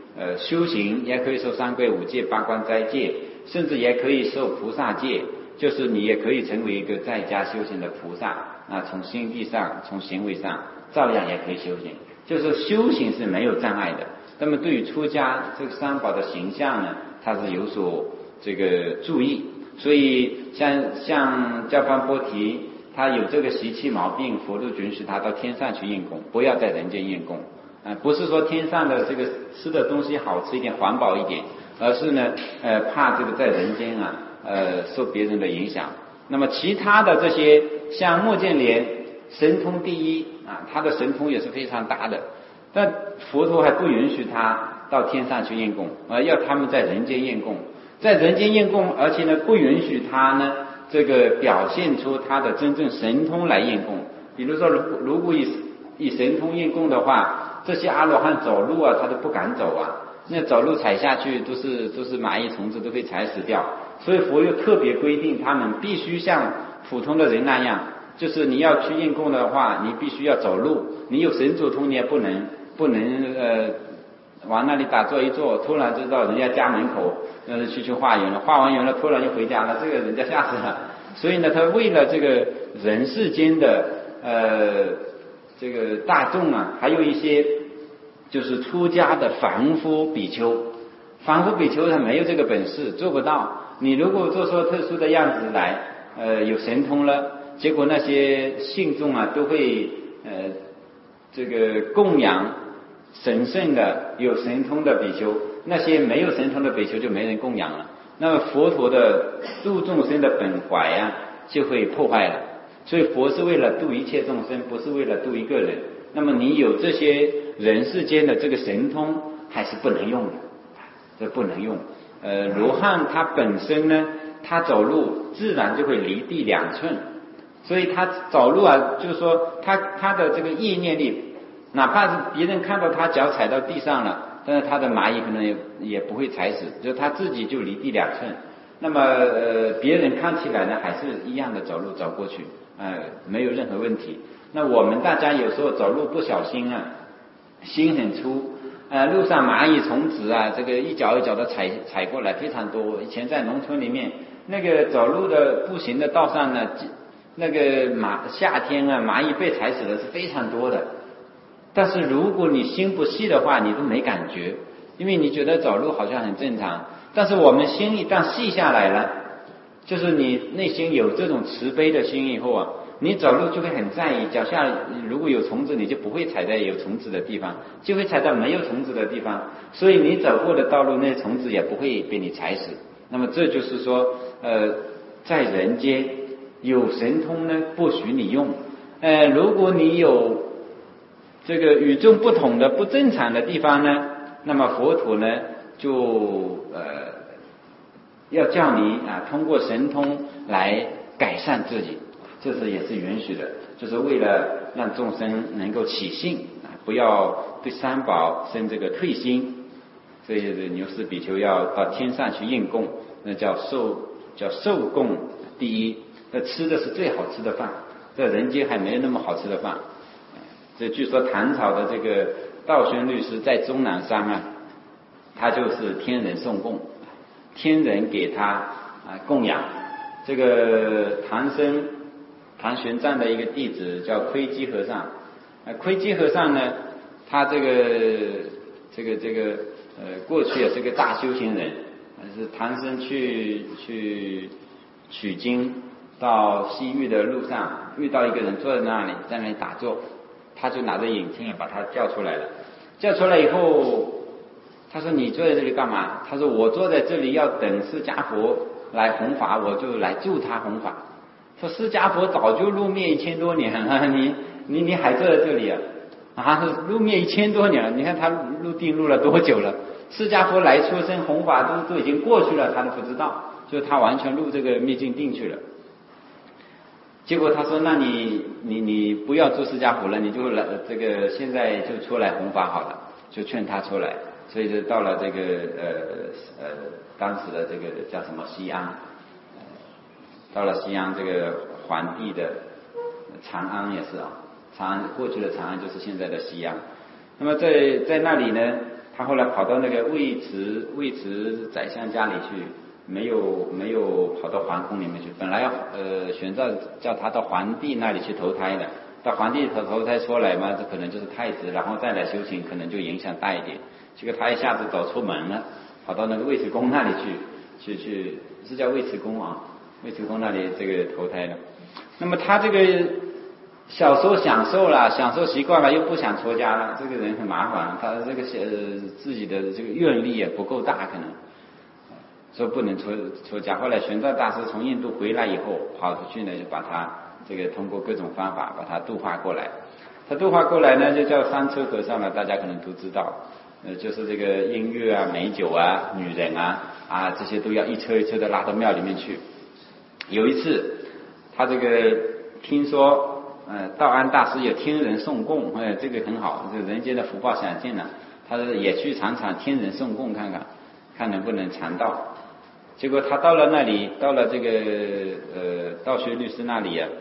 呃修行，也可以受三皈五戒、八关斋戒，甚至也可以受菩萨戒，就是你也可以成为一个在家修行的菩萨啊，从心地上、从行为上，照样也可以修行。就是修行是没有障碍的。那么对于出家这个三宝的形象呢，它是有所这个注意。所以像像教班波提，他有这个习气毛病，佛都允许他到天上去用功，不要在人间用功。啊，不是说天上的这个吃的东西好吃一点、环保一点，而是呢，呃，怕这个在人间啊，呃，受别人的影响。那么其他的这些，像莫建连，神通第一啊，他的神通也是非常大的，但佛陀还不允许他到天上去用功，而要他们在人间用功，在人间用功，而且呢，不允许他呢，这个表现出他的真正神通来用功。比如说，如如果以以神通用功的话，这些阿罗汉走路啊，他都不敢走啊，那走路踩下去都是都是蚂蚁虫子都被踩死掉。所以佛又特别规定，他们必须像普通的人那样，就是你要去用功的话，你必须要走路，你有神足通你也不能不能呃往那里打坐一坐，突然就到人家家门口，呃去去化缘了，化完缘了突然就回家了，这个人家吓死了。所以呢，他为了这个人世间的呃这个大众啊，还有一些就是出家的凡夫比丘，凡夫比丘他没有这个本事，做不到。你如果做出特殊的样子来，呃有神通了，结果那些信众啊都会呃这个供养神圣的有神通的比丘，那些没有神通的比丘就没人供养了，那么佛陀的度众生的本怀啊就会破坏了。所以佛是为了度一切众生，不是为了度一个人。那么你有这些人世间的这个神通还是不能用的，这不能用。呃，罗汉他本身呢，他走路自然就会离地两寸，所以他走路啊，就是说他他的这个意念力，哪怕是别人看到他脚踩到地上了，但是他的蚂蚁可能也也不会踩死，就他自己就离地两寸。那么呃，别人看起来呢，还是一样的走路走过去，呃，没有任何问题。那我们大家有时候走路不小心啊，心很粗，呃，路上蚂蚁虫子啊，这个一脚一脚的踩踩过来非常多。以前在农村里面，那个走路的步行的道上呢，那个蚂夏天啊，蚂蚁被踩死的是非常多的。但是如果你心不细的话，你都没感觉，因为你觉得走路好像很正常。但是我们心一旦细下来了，就是你内心有这种慈悲的心以后啊，你走路就会很在意，脚下如果有虫子，你就不会踩在有虫子的地方，就会踩到没有虫子的地方，所以你走过的道路，那些虫子也不会被你踩死。那么这就是说，呃，在人间有神通呢，不许你用。呃，如果你有这个与众不同的不正常的地方呢，那么佛陀呢就呃要叫你啊通过神通来改善自己，这是也是允许的，就是为了让众生能够起信啊，不要对三宝生这个退心。所以牛氏比丘要到天上去应供，那叫受叫受供第一，那吃的是最好吃的饭，在人间还没有那么好吃的饭。这据说唐朝的这个道宣律师在终南山啊，他就是天人送供，天人给他啊供养。这个唐僧唐玄奘的一个弟子叫窥基和尚，啊，窥基和尚呢，他这个这个这个呃过去也是个大修行人，是唐僧去去取经到西域的路上遇到一个人坐在那里，在那里打坐，他就拿着引磬把他叫出来了。叫出来以后，他说你坐在这里干嘛？他说我坐在这里要等释迦佛来弘法，我就来助他弘法。说释迦佛早就入灭一千多年了，你你你还坐在这里啊？啊，入灭一千多年了，你看他入定入了多久了？释迦佛来出生弘法都都已经过去了，他都不知道，就他完全入这个灭尽定去了。结果他说：“那你你你不要做释迦佛了，你就来这个现在就出来弘法好了。”就劝他出来，所以就到了这个呃呃当时的这个叫什么西安，呃、到了西安这个皇帝的长安也是啊，长安过去的长安就是现在的西安。那么在在那里呢， 他后来跑到那个尉迟尉迟宰相家里去，没有没有跑到皇宫里面去。本来要呃玄奘叫他到皇帝那里去投胎的，到皇帝投投胎出来嘛，这可能就是太子，然后再来修行，可能就影响大一点。结果他一下子走出门了，跑到那个尉迟恭那里去，去去是叫尉迟恭啊，尉迟恭那里这个投胎了。那么他这个小时候享受了，享受习惯了，又不想出家了，这个人很麻烦。他这个呃自己的这个愿力也不够大，可能说不能出出家。后来玄奘大师从印度回来以后，跑出去呢，就把他这个通过各种方法把他度化过来。他度化过来呢，就叫三车和尚了，大家可能都知道，呃，就是这个音乐啊、美酒啊、女人啊啊这些都要一车一车的拉到庙里面去。有一次，他这个听说。呃，道安大师有天人送供，哎，这个很好，这人间的福报享尽了。他也去尝尝天人送供看看，看能不能尝到。结果他到了那里，到了这个呃道学律师那里啊，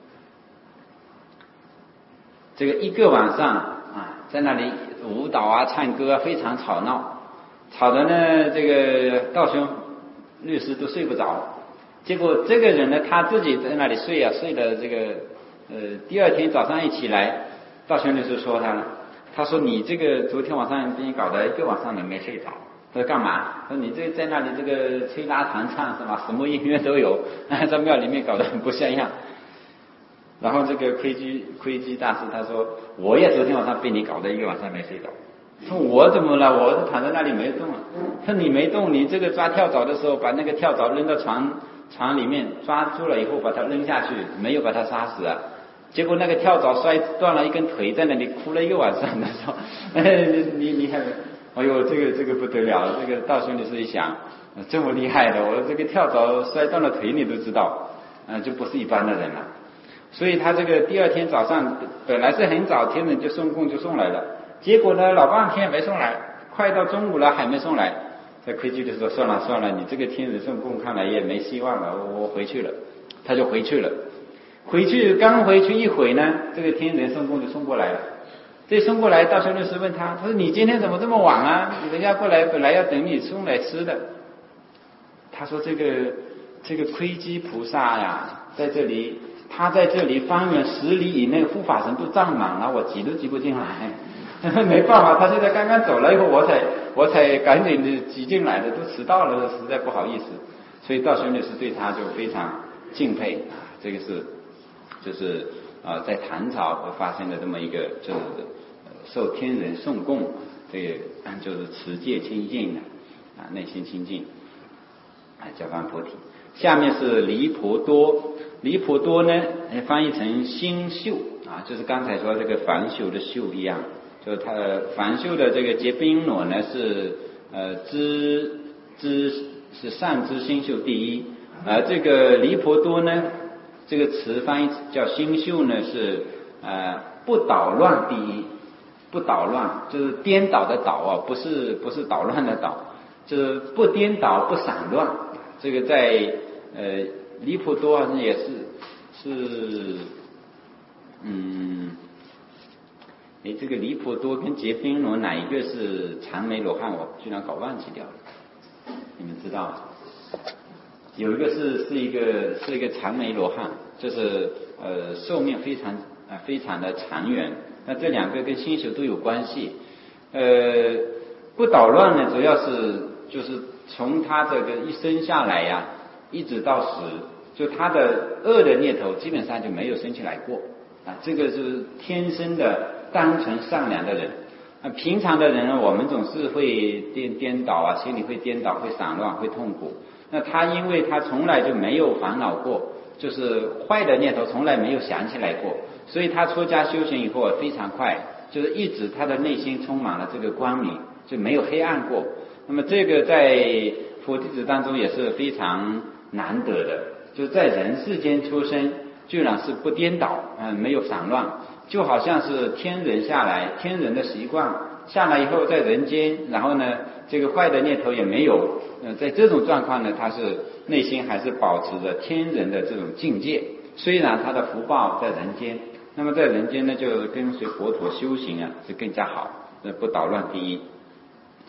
这个一个晚上啊，在那里舞蹈啊、唱歌啊，非常吵闹，吵得呢这个道学律师都睡不着。结果这个人呢，他自己在那里睡啊，睡的这个。呃，第二天早上一起来，道玄律师说他了，他说你这个昨天晚上给你搞得一个晚上你没睡着，他说干嘛？他说你这在那里这个吹拉弹唱是吧？什么音乐都有，在庙里面搞得很不像样。然后这个窥基窥基大师他说，我也昨天晚上被你搞得一个晚上没睡着。说我怎么了？我躺在那里没动啊。说你没动，你这个抓跳蚤的时候把那个跳蚤扔到床床里面，抓住了以后把它扔下去，没有把它杀死啊。结果那个跳蚤摔断了一根腿，在那里哭了一个晚上的时候，哎，你你看，哎呦，这个这个不得了，这个道玄律师一想，这么厉害的，我这个跳蚤摔断了腿你都知道，啊、呃，就不是一般的人了。所以他这个第二天早上本来是很早，天人就送供就送来了，结果呢老半天没送来，快到中午了还没送来。在窥基就说算了算了，你这个天人送供看来也没希望了，我我回去了，他就回去了。回去刚回去一会呢，这个天人送供就送过来了。这送过来，道玄律师问他，他说你今天怎么这么晚啊？人家过来本来要等你送来吃的。他说这个这个窥基菩萨呀，在这里，他在这里方圆十里以内护法神都站满了，我挤都挤不进来。没办法，他现在刚刚走了以后，我才我才赶紧的挤进来的，都迟到了，实在不好意思。所以道玄律师对他就非常敬佩啊，这个是。就是啊、呃，在唐朝发生的这么一个，就是、呃、受天人送供，这个就是持戒清净的啊，内心清净啊，叫翻菩提。下面是离婆多，离婆多呢，翻译成新秀啊，就是刚才说这个凡修的修一样，就是它凡修的这个结冰裸呢是呃知知是善知新秀第一，而这个离婆多呢。这个词翻译叫新秀呢，是呃不捣乱第一，不捣乱就是颠倒的倒啊，不是不是捣乱的捣，就是不颠倒不散乱。这个在呃离婆多好像也是是嗯，哎这个离婆多跟结冰罗哪一个是长眉罗汉？我居然搞忘记掉了，你们知道吗？有一个是是一个是一个长眉罗汉，就是呃寿命非常啊、呃、非常的长远。那这两个跟星宿都有关系。呃，不捣乱呢，主要是就是从他这个一生下来呀，一直到死，就他的恶的念头基本上就没有生起来过啊。这个是天生的单纯善良的人。啊，平常的人呢，我们总是会颠颠倒啊，心里会颠倒，会散乱，会痛苦。那他因为他从来就没有烦恼过，就是坏的念头从来没有想起来过，所以他出家修行以后非常快，就是一直他的内心充满了这个光明，就没有黑暗过。那么这个在佛弟子当中也是非常难得的，就在人世间出生，居然是不颠倒，嗯，没有散乱，就好像是天人下来，天人的习惯下来以后在人间，然后呢，这个坏的念头也没有。呃，在这种状况呢，他是内心还是保持着天人的这种境界。虽然他的福报在人间，那么在人间呢，就跟随佛陀修行啊，是更加好，呃，不捣乱第一。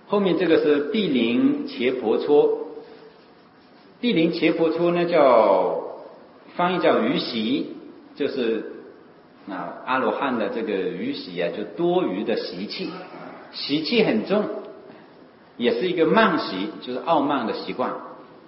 后面这个是毗陵伽婆搓，毗陵伽婆搓呢叫翻译叫余习，就是啊阿罗汉的这个余习啊，就多余的习气，习气很重，也是一个慢习，就是傲慢的习惯。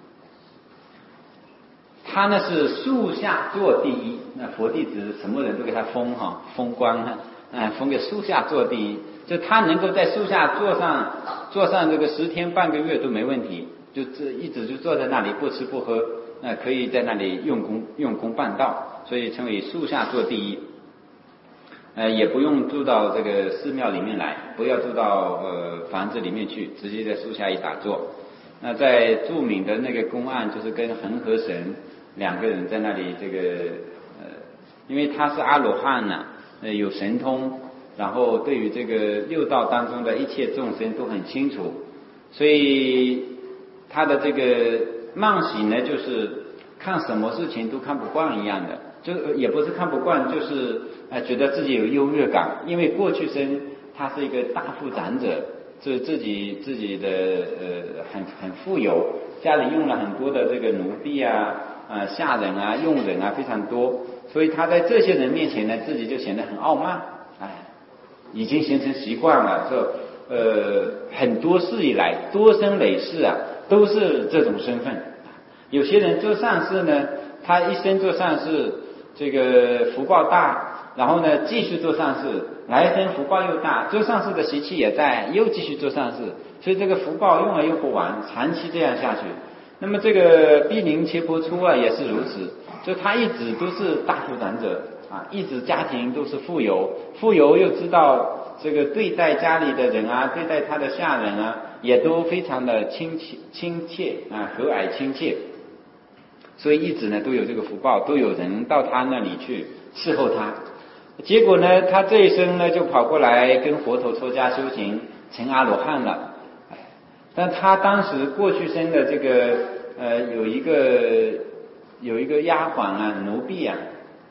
他呢是树下坐第一，那佛弟子什么人都给他封哈，封官哈，啊封给树下坐第一，就他能够在树下坐上坐上这个十天半个月都没问题，就这一直就坐在那里不吃不喝，那可以在那里用功用功办道，所以称为树下坐第一。呃，也不用住到这个寺庙里面来，不要住到呃房子里面去，直接在树下一打坐。那在著名的那个公案，就是跟恒河神两个人在那里这个呃，因为他是阿罗汉呐、啊，呃有神通，然后对于这个六道当中的一切众生都很清楚，所以他的这个慢喜呢，就是看什么事情都看不惯一样的，就也不是看不惯，就是呃觉得自己有优越感，因为过去生他是一个大富长者，是自己自己的呃很很富有，家里用了很多的这个奴婢啊、呃下人啊、佣人啊非常多，所以他在这些人面前呢，自己就显得很傲慢，哎，已经形成习惯了，说呃很多世以来多生累世啊都是这种身份。有些人做善事呢，他一生做善事，这个福报大，然后呢继续做善事，来生福报又大，做善事的习气也在，又继续做善事，所以这个福报用了又不完，长期这样下去。那么这个毗陵伽婆搓啊也是如此，就他一直都是大富长者啊，一直家庭都是富有，富有又知道这个对待家里的人啊，对待他的下人啊，也都非常的亲切亲切啊，和蔼亲切。所以一直呢都有这个福报，都有人到他那里去伺候他。结果呢，他这一生呢就跑过来跟佛陀出家修行，成阿罗汉了。但他当时过去生的这个呃有一个有一个丫鬟啊奴婢啊，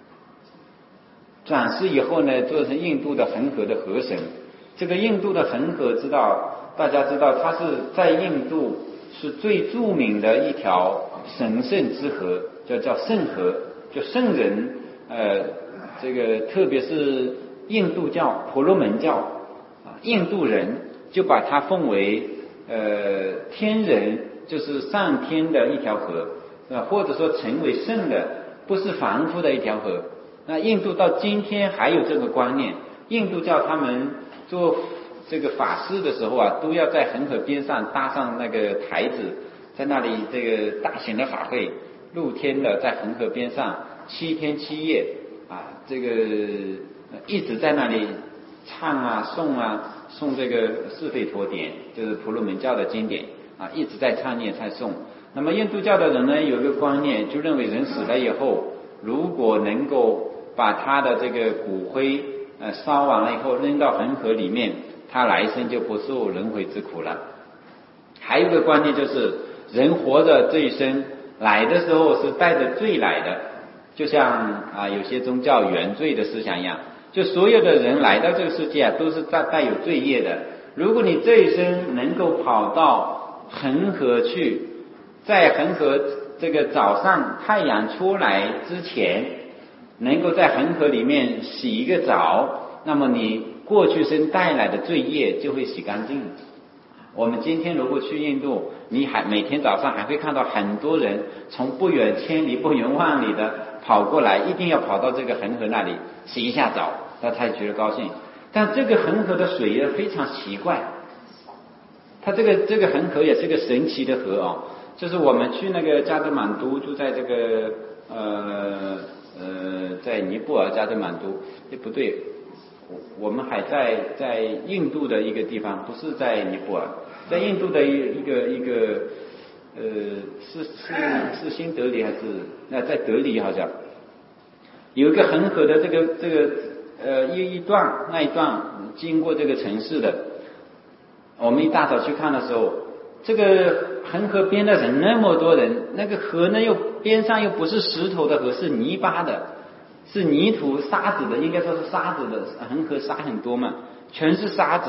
转世以后呢做成印度的恒河的河神。这个印度的恒河知道大家知道，它是在印度是最著名的一条神圣之河，叫叫圣河，就圣人呃这个特别是印度教婆罗门教啊，印度人就把它奉为呃天人，就是上天的一条河，呃或者说成为圣的，不是凡夫的一条河。那印度到今天还有这个观念，印度教他们做这个法事的时候啊，都要在恒河边上搭上那个台子，在那里这个大型的法会，露天的在恒河边上七天七夜啊，这个一直在那里唱啊诵啊诵这个是非陀典，就是婆罗门教的经典啊，一直在唱念在诵。那么印度教的人呢有一个观念，就认为人死了以后，如果能够把他的这个骨灰呃烧完了以后扔到恒河里面，他来生就不受轮回之苦了。还有一个观念就是，人活着这一生来的时候是带着罪来的，就像啊有些宗教原罪的思想一样，就所有的人来到这个世界啊都是带带有罪业的。如果你这一生能够跑到恒河去，在恒河这个早上太阳出来之前，能够在恒河里面洗一个澡，那么你过去生带来的罪业就会洗干净。我们今天如果去印度，你还每天早上还会看到很多人从不远千里不远万里的跑过来，一定要跑到这个恒河那里洗一下澡，那他也觉得高兴。但这个恒河的水也非常奇怪，它这个这个恒河也是个神奇的河哦，就是我们去那个加德满都，就在这个呃呃在尼泊尔加德满都，哎不对，我们还在在印度的一个地方，不是在尼泊尔，在印度的一一个一个呃是是是新德里还是那在德里好像有一个恒河的这个这个呃一一段那一段经过这个城市的，我们一大早去看的时候，这个恒河边的人那么多人，那个河呢又边上又不是石头的河，是泥巴的，是泥土沙子的，应该说是沙子的，恒河沙很多嘛，全是沙子，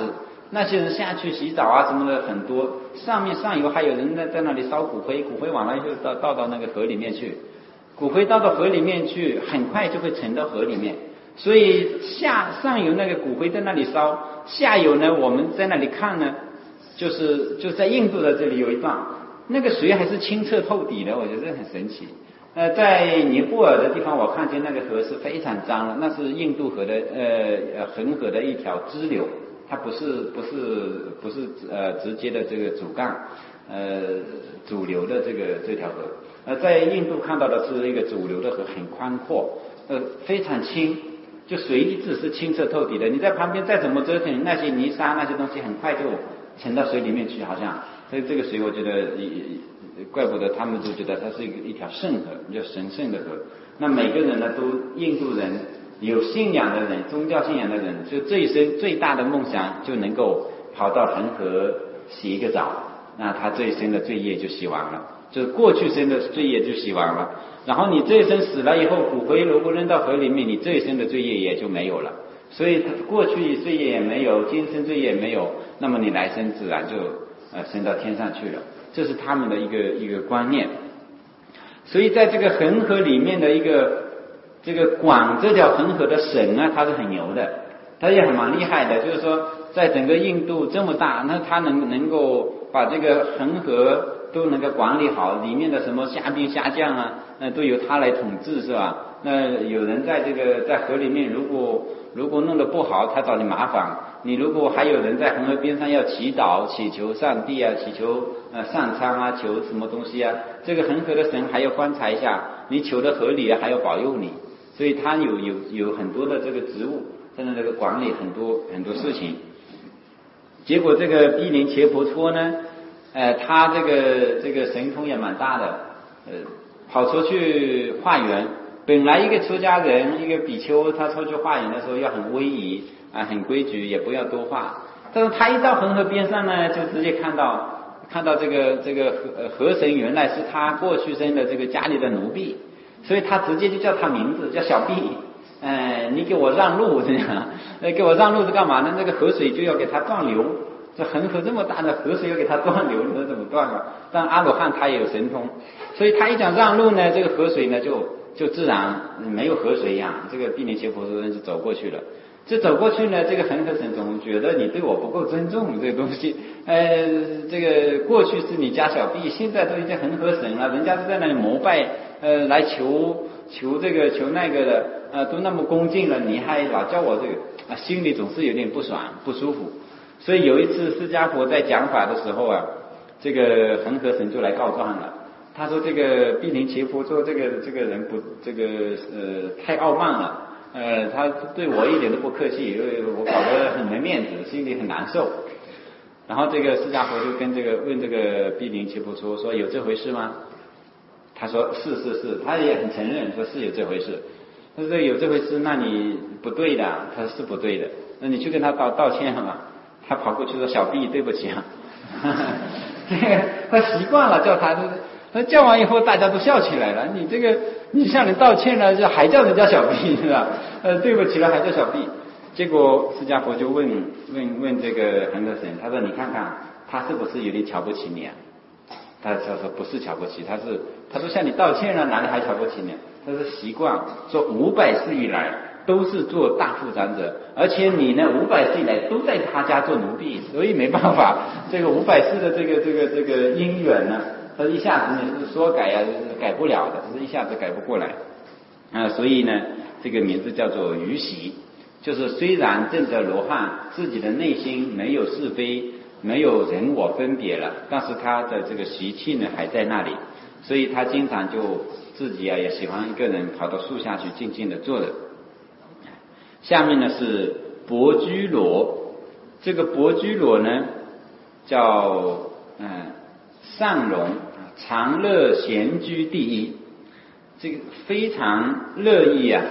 那些人下去洗澡啊什么的很多，上面上游还有人在在那里烧骨灰，骨灰完了就倒倒到那个河里面去，骨灰倒到河里面去，很快就会沉到河里面。所以下上游那个骨灰在那里烧，下游呢我们在那里看呢，就是就在印度的这里有一段，那个水还是清澈透底的，我觉得很神奇。呃，在尼泊尔的地方，我看见那个河是非常脏了，那是印度河的呃呃恒河的一条支流，它不是不是不是呃直接的这个主干呃主流的这个这条河。呃，在印度看到的是一个主流的河，很宽阔，呃非常清，就水一直是清澈透底的。你在旁边再怎么折腾，那些泥沙那些东西很快就沉到水里面去，好像。所以这个水我觉得怪不得他们都觉得它是一个一条圣河，叫神圣的河。那每个人呢，都印度人有信仰的人，宗教信仰的人，就这一生最大的梦想就能够跑到恒河洗一个澡，那他这一生的罪业就洗完了，就是过去生的罪业就洗完了。然后你这一生死了以后，骨灰如果扔到河里面，你这一生的罪业也就没有了。所以他过去罪业也没有，今生罪业也没有，那么你来生自然就呃升到天上去了。这是他们的一个一个观念。所以在这个恒河里面的一个这个管这条恒河的神啊，他是很牛的，他也很蛮厉害的，就是说在整个印度这么大，那他能能够把这个恒河都能够管理好，里面的什么虾兵虾将啊，那都由他来统治，是吧？那有人在这个在河里面，如果如果弄得不好，他找你麻烦。你如果还有人在恒河边上要祈祷、祈求上帝啊，祈求呃上苍啊，求什么东西啊，这个恒河的神还要观察一下，你求的合理啊，还要保佑你。所以他有有有很多的这个职务，在那这个管理很多很多事情。结果这个毗陵伽婆娑呢，呃，他这个这个神通也蛮大的，呃，跑出去化缘。本来一个出家人，一个比丘，他出去化缘的时候要很威仪啊，很规矩，也不要多话。但是他一到恒河边上呢，就直接看到看到这个这个河河神原来是他过去生的这个家里的奴婢，所以他直接就叫他名字，叫小婢。呃，你给我让路，这样，呃，给我让路是干嘛呢？那个河水就要给他断流。这恒河这么大的河水要给他断流，你说怎么断啊？但阿罗汉他也有神通，所以他一讲让路呢，这个河水呢就就自然没有河水一样，这个毗陵伽婆娑人就走过去了。这走过去呢，这个恒河神总觉得你对我不够尊重，这个东西，呃，这个过去是你家小婢，现在都已经恒河神了，人家是在那里膜拜，呃，来求求这个求那个的，呃，都那么恭敬了，你还老叫我这个，啊，心里总是有点不爽不舒服。所以有一次释迦佛在讲法的时候啊，这个恒河神就来告状了。他说这个毗陵伽婆娑这个这个人不这个呃太傲慢了，呃他对我一点都不客气，因为我搞得很没面子，心里很难受。然后这个释迦佛就跟这个问这个毗陵伽婆娑说有这回事吗？他说是是是，他也很承认说是有这回事。他说有这回事，那你不对的，他说是不对的，那你去跟他道道歉嘛。他跑过去说小婢对不起啊，这个他习惯了叫他，他叫完以后大家都笑起来了。你这个你向人道歉了，就还叫人家小婢是吧？呃，对不起了还叫小婢。结果释迦佛就问问问这个恒河神，他说你看看他是不是有点瞧不起你啊？他他说不是瞧不起，他是他说向你道歉了，哪里还瞧不起你？他是习惯说五百世以来都是做大富长者，而且你呢五百世以来都在他家做奴婢，所以没办法，这个五百世的这个这个这个因缘呢，他一下子你是说改呀、啊、改不了的，是一下子改不过来啊，所以呢这个名字叫做瑜习，就是虽然证得罗汉，自己的内心没有是非，没有人我分别了，但是他的这个习气呢还在那里，所以他经常就自己啊也喜欢一个人跑到树下去静静的坐着。下面呢是薄居罗，这个薄居罗呢叫嗯、呃、善容，常乐闲居第一，这个非常乐意啊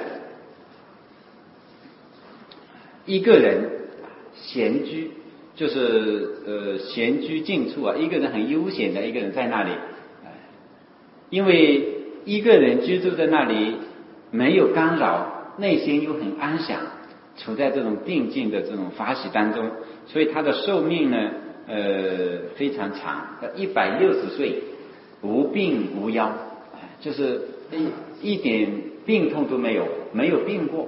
一个人闲居，就是呃闲居静处啊，一个人很悠闲的一个人在那里，因为一个人居住在那里没有干扰，内心又很安详， 处在这种定境的这种法喜当中，所以他的寿命呢，呃，非常长，一百六十岁，无病无夭，就是一一点病痛都没有，没有病过。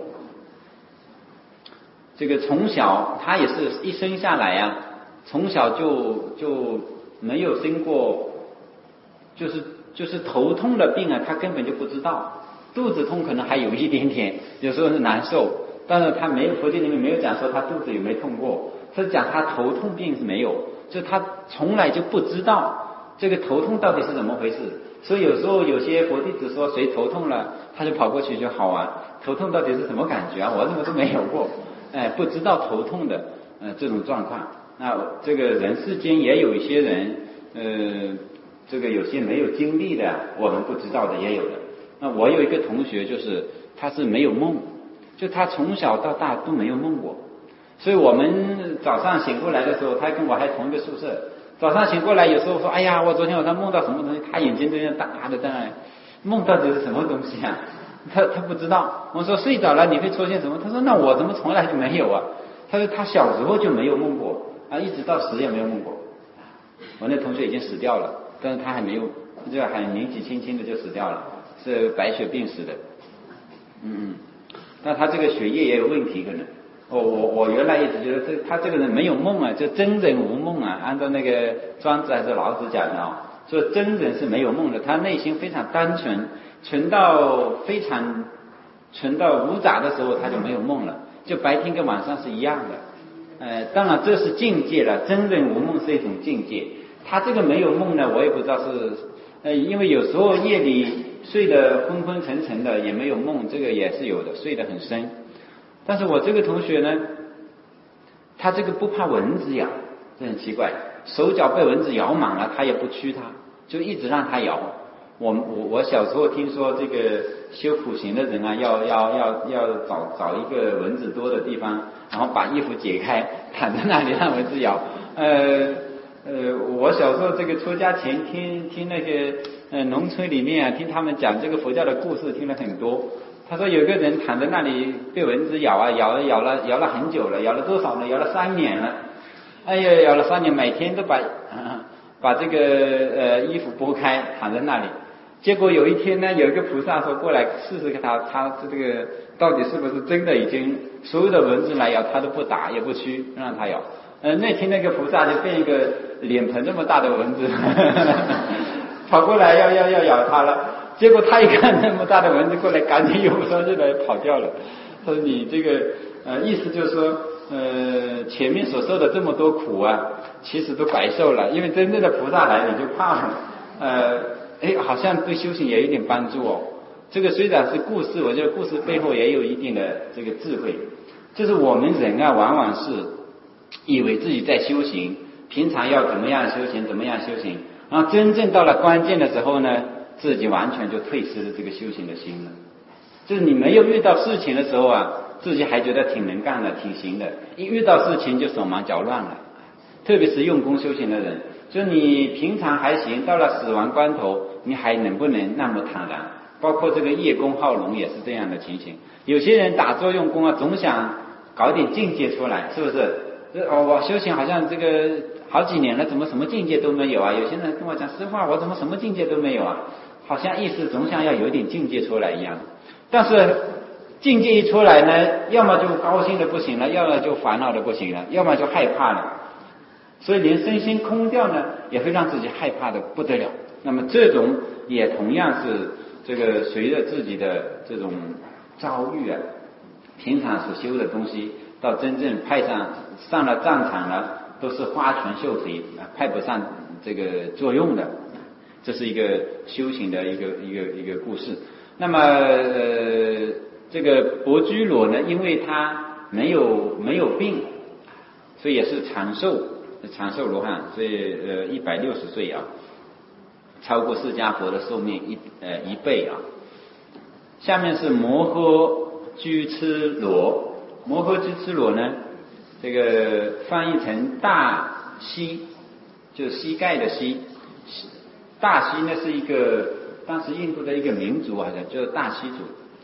这个从小他也是一生下来啊，从小就就没有生过，就是就是头痛的病啊，他根本就不知道。肚子痛可能还有一点点，有时候是难受，但是他没有，佛经里面没有讲说他肚子有没有痛过，是讲他头痛病是没有，就他从来就不知道这个头痛到底是怎么回事。所以有时候有些佛弟子说谁头痛了，他就跑过去就好玩，头痛到底是什么感觉啊？我怎么都没有过，哎，不知道头痛的呃这种状况。那这个人世间也有一些人，呃，这个有些没有经历的，我们不知道的也有的。那我有一个同学，就是他是没有梦，就他从小到大都没有梦过，所以我们早上醒过来的时候，他跟我还同一个宿舍。早上醒过来，有时候说：“哎呀，我昨天晚上梦到什么东西？”他眼睛都像大的在那，梦到底是什么东西啊？他他不知道。我说睡着了你会出现什么？他说：“那我怎么从来就没有啊？”他说他小时候就没有梦过啊，一直到死也没有梦过。我那同学已经死掉了，但是他还没有，这个还年纪轻轻的就死掉了。是白血病死的，嗯嗯，那他这个血液也有问题可能。我我我原来一直觉得这他这个人没有梦啊，就真人无梦啊。按照那个庄子还是老子讲的啊，说真人是没有梦的，他内心非常单纯，纯到非常纯到无杂的时候他就没有梦了，就白天跟晚上是一样的。呃，当然这是境界了，真人无梦是一种境界。他这个没有梦呢，我也不知道是呃，因为有时候夜里睡得昏昏沉沉的也没有梦，这个也是有的，睡得很深。但是我这个同学呢，他这个不怕蚊子咬，这很奇怪，手脚被蚊子咬满了他也不驱它，就一直让它咬。我我我小时候听说这个修苦行的人啊，要要要要找找一个蚊子多的地方，然后把衣服解开，躺在那里让蚊子咬。呃呃，我小时候这个出家前听听那个呃农村里面啊，听他们讲这个佛教的故事，听了很多。他说有个人躺在那里被蚊子咬啊，咬了咬了咬了很久了，咬了多少呢？咬了三年了。哎呀，咬了三年，每天都把、呃、把这个呃衣服拨开，躺在那里。结果有一天呢，有一个菩萨说过来试试看他，他这个到底是不是真的已经所有的蚊子来咬他都不打也不驱，让他咬。呃，那天那个菩萨就变一个脸盆那么大的蚊子，跑过来要要要咬他了。结果他一看那么大的蚊子过来，赶紧用双就来跑掉了。他说：“你这个呃，意思就是说，呃，前面所受的这么多苦啊，其实都白受了，因为真正的菩萨来你就怕了。呃，哎，好像对修行也有一点帮助哦。这个虽然是故事，我觉得故事背后也有一定的这个智慧。就是我们人啊，往往是以为自己在修行，平常要怎么样修行，怎么样修行，然后真正到了关键的时候呢，自己完全就退失了这个修行的心了。就是你没有遇到事情的时候啊，自己还觉得挺能干的，挺行的，一遇到事情就手忙脚乱了。特别是用功修行的人，就你平常还行，到了死亡关头，你还能不能那么坦然？包括这个叶公好龙也是这样的情形。有些人打坐用功啊，总想搞点境界出来，是不是？哦，我修行好像这个好几年了，怎么什么境界都没有啊？有些人跟我讲，师父，我怎么什么境界都没有啊？好像意思总想要有点境界出来一样。但是境界一出来呢，要么就高兴的不行了，要么就烦恼的不行了，要么就害怕了。所以连身心空掉呢，也会让自己害怕的不得了。那么这种也同样是这个随着自己的这种遭遇啊，平常所修的东西，到真正派上上了战场了，都是花拳绣腿，派不上这个作用的。这是一个修行的一个一个一个故事。那么呃，这个薄居罗呢，因为他没有没有病，所以也是长寿，长寿罗汉，所以呃一百六十岁啊，超过释迦佛的寿命一呃一倍啊。下面是摩诃居痴罗，摩诃居痴罗呢，这个翻译成大膝，就是膝盖的膝。大膝呢是一个当时印度的一个民族，好像就是大膝族。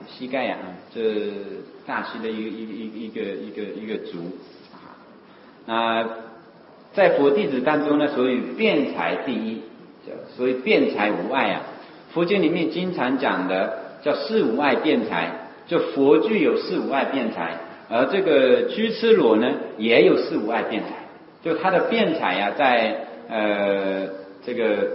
膝盖啊，这大溪的一个一个一个一个一个足啊。在佛弟子当中呢，所以辩才第一，所以辩才无碍啊。佛经里面经常讲的叫四无碍辩才，就佛具有四无碍辩才，而这个居痴罗呢也有四无碍辩才，就他的辩才呀、啊，在呃这个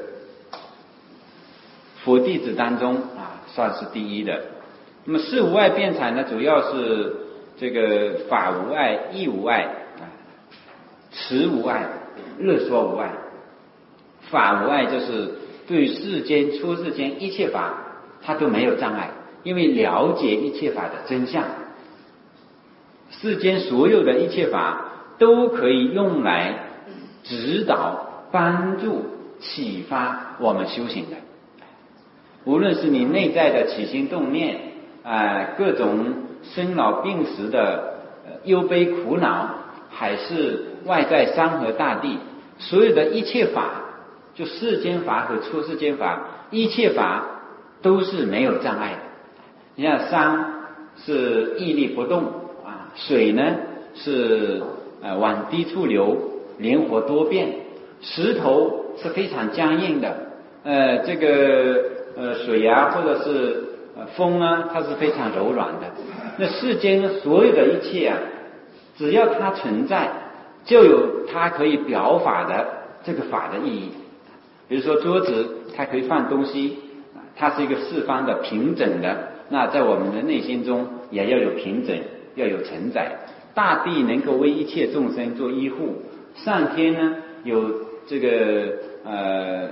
佛弟子当中啊算是第一的。那么四无碍辩才呢，主要是这个法无碍、义无碍、持无碍、乐说无碍。法无碍就是对世间出世间一切法，他都没有障碍，因为了解一切法的真相。世间所有的一切法都可以用来指导、帮助、启发我们修行的。无论是你内在的起心动念啊、呃，各种生老病死的、呃、忧悲苦恼，还是外在山河大地，所有的一切法，就世间法和出世间法，一切法都是没有障碍的。你像山是屹立不动啊，水呢是呃往低处流，灵活多变，石头是非常僵硬的，呃这个呃水啊或者是呃风啊，它是非常柔软的。那世间所有的一切啊，只要它存在，就有它可以表法的这个法的意义。比如说桌子，它可以放东西，它是一个四方的平整的，那在我们的内心中也要有平整，要有承载。大地能够为一切众生做依护，上天呢有这个呃，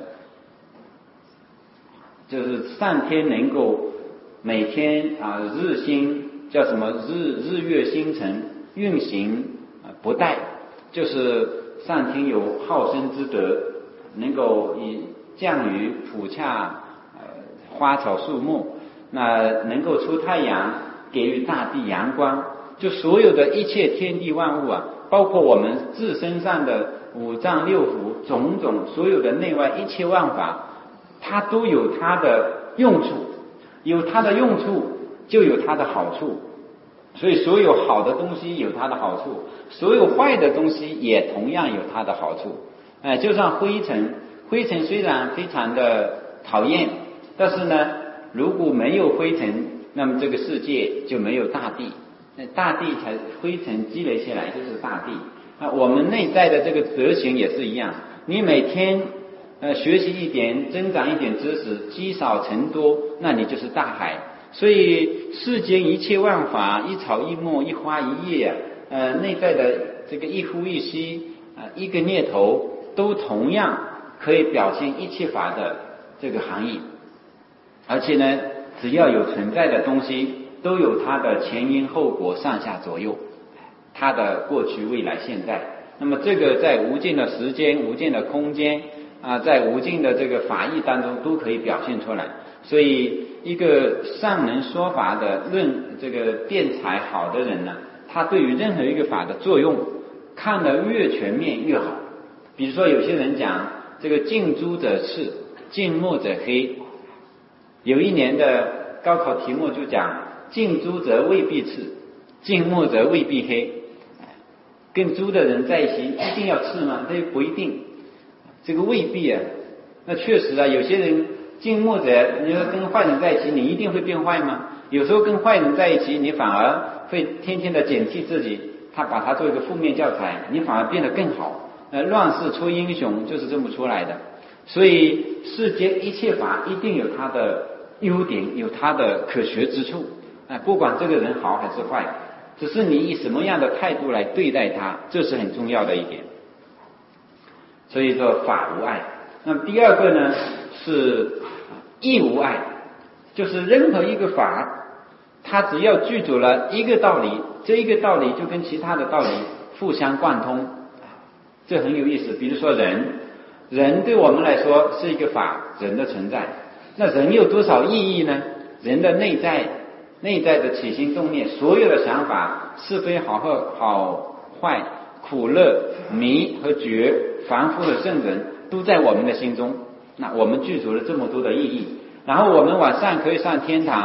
就是上天能够每天啊日星叫什么日日月星辰运行啊不怠，就是上天有好生之德，能够以降雨普洽呃花草树木，那能够出太阳，给予大地阳光，就所有的一切天地万物啊，包括我们自身上的五脏六腑种种所有的内外一切万法，它都有它的用处，有它的用处就有它的好处，所以所有好的东西有它的好处，所有坏的东西也同样有它的好处。哎，就像灰尘，灰尘虽然非常的讨厌，但是呢，如果没有灰尘，那么这个世界就没有大地，那大地才灰尘积累起来就是大地。啊，我们内在的这个德行也是一样，你每天呃学习一点，增长一点知识，积少成多，那你就是大海。所以世间一切万法，一草一木一花一叶啊，呃内在的这个一呼一吸啊、呃、一个念头，都同样可以表现一切法的这个含义。而且呢，只要有存在的东西，都有它的前因后果上下左右，它的过去未来现在。那么这个在无尽的时间、无尽的空间啊，在无尽的这个法义当中都可以表现出来。所以一个善能说法的论这个辩才好的人呢，他对于任何一个法的作用看得越全面越好。比如说有些人讲这个近朱者赤，近墨者黑，有一年的高考题目就讲近朱则未必赤，近墨则未必黑。跟猪的人在一起一定要赤吗？这不一定，这个未必啊。那确实啊，有些人近墨者，你说跟坏人在一起，你一定会变坏吗？有时候跟坏人在一起，你反而会天天的警惕自己，他把它做一个负面教材，你反而变得更好。呃，乱世出英雄就是这么出来的。所以世间一切法一定有它的优点，有它的可学之处。啊、呃，不管这个人好还是坏，只是你以什么样的态度来对待他，这是很重要的一点。所以说法无碍。那么第二个呢是义无碍，就是任何一个法，它只要具足了一个道理，这一个道理就跟其他的道理互相贯通，这很有意思。比如说人，人对我们来说是一个法，人的存在。那人有多少意义呢？人的内在内在的起心动念，所有的想法，是非好恶好坏，苦乐迷和觉，凡夫的圣人，都在我们的心中。那我们具足了这么多的意义，然后我们往上可以上天堂，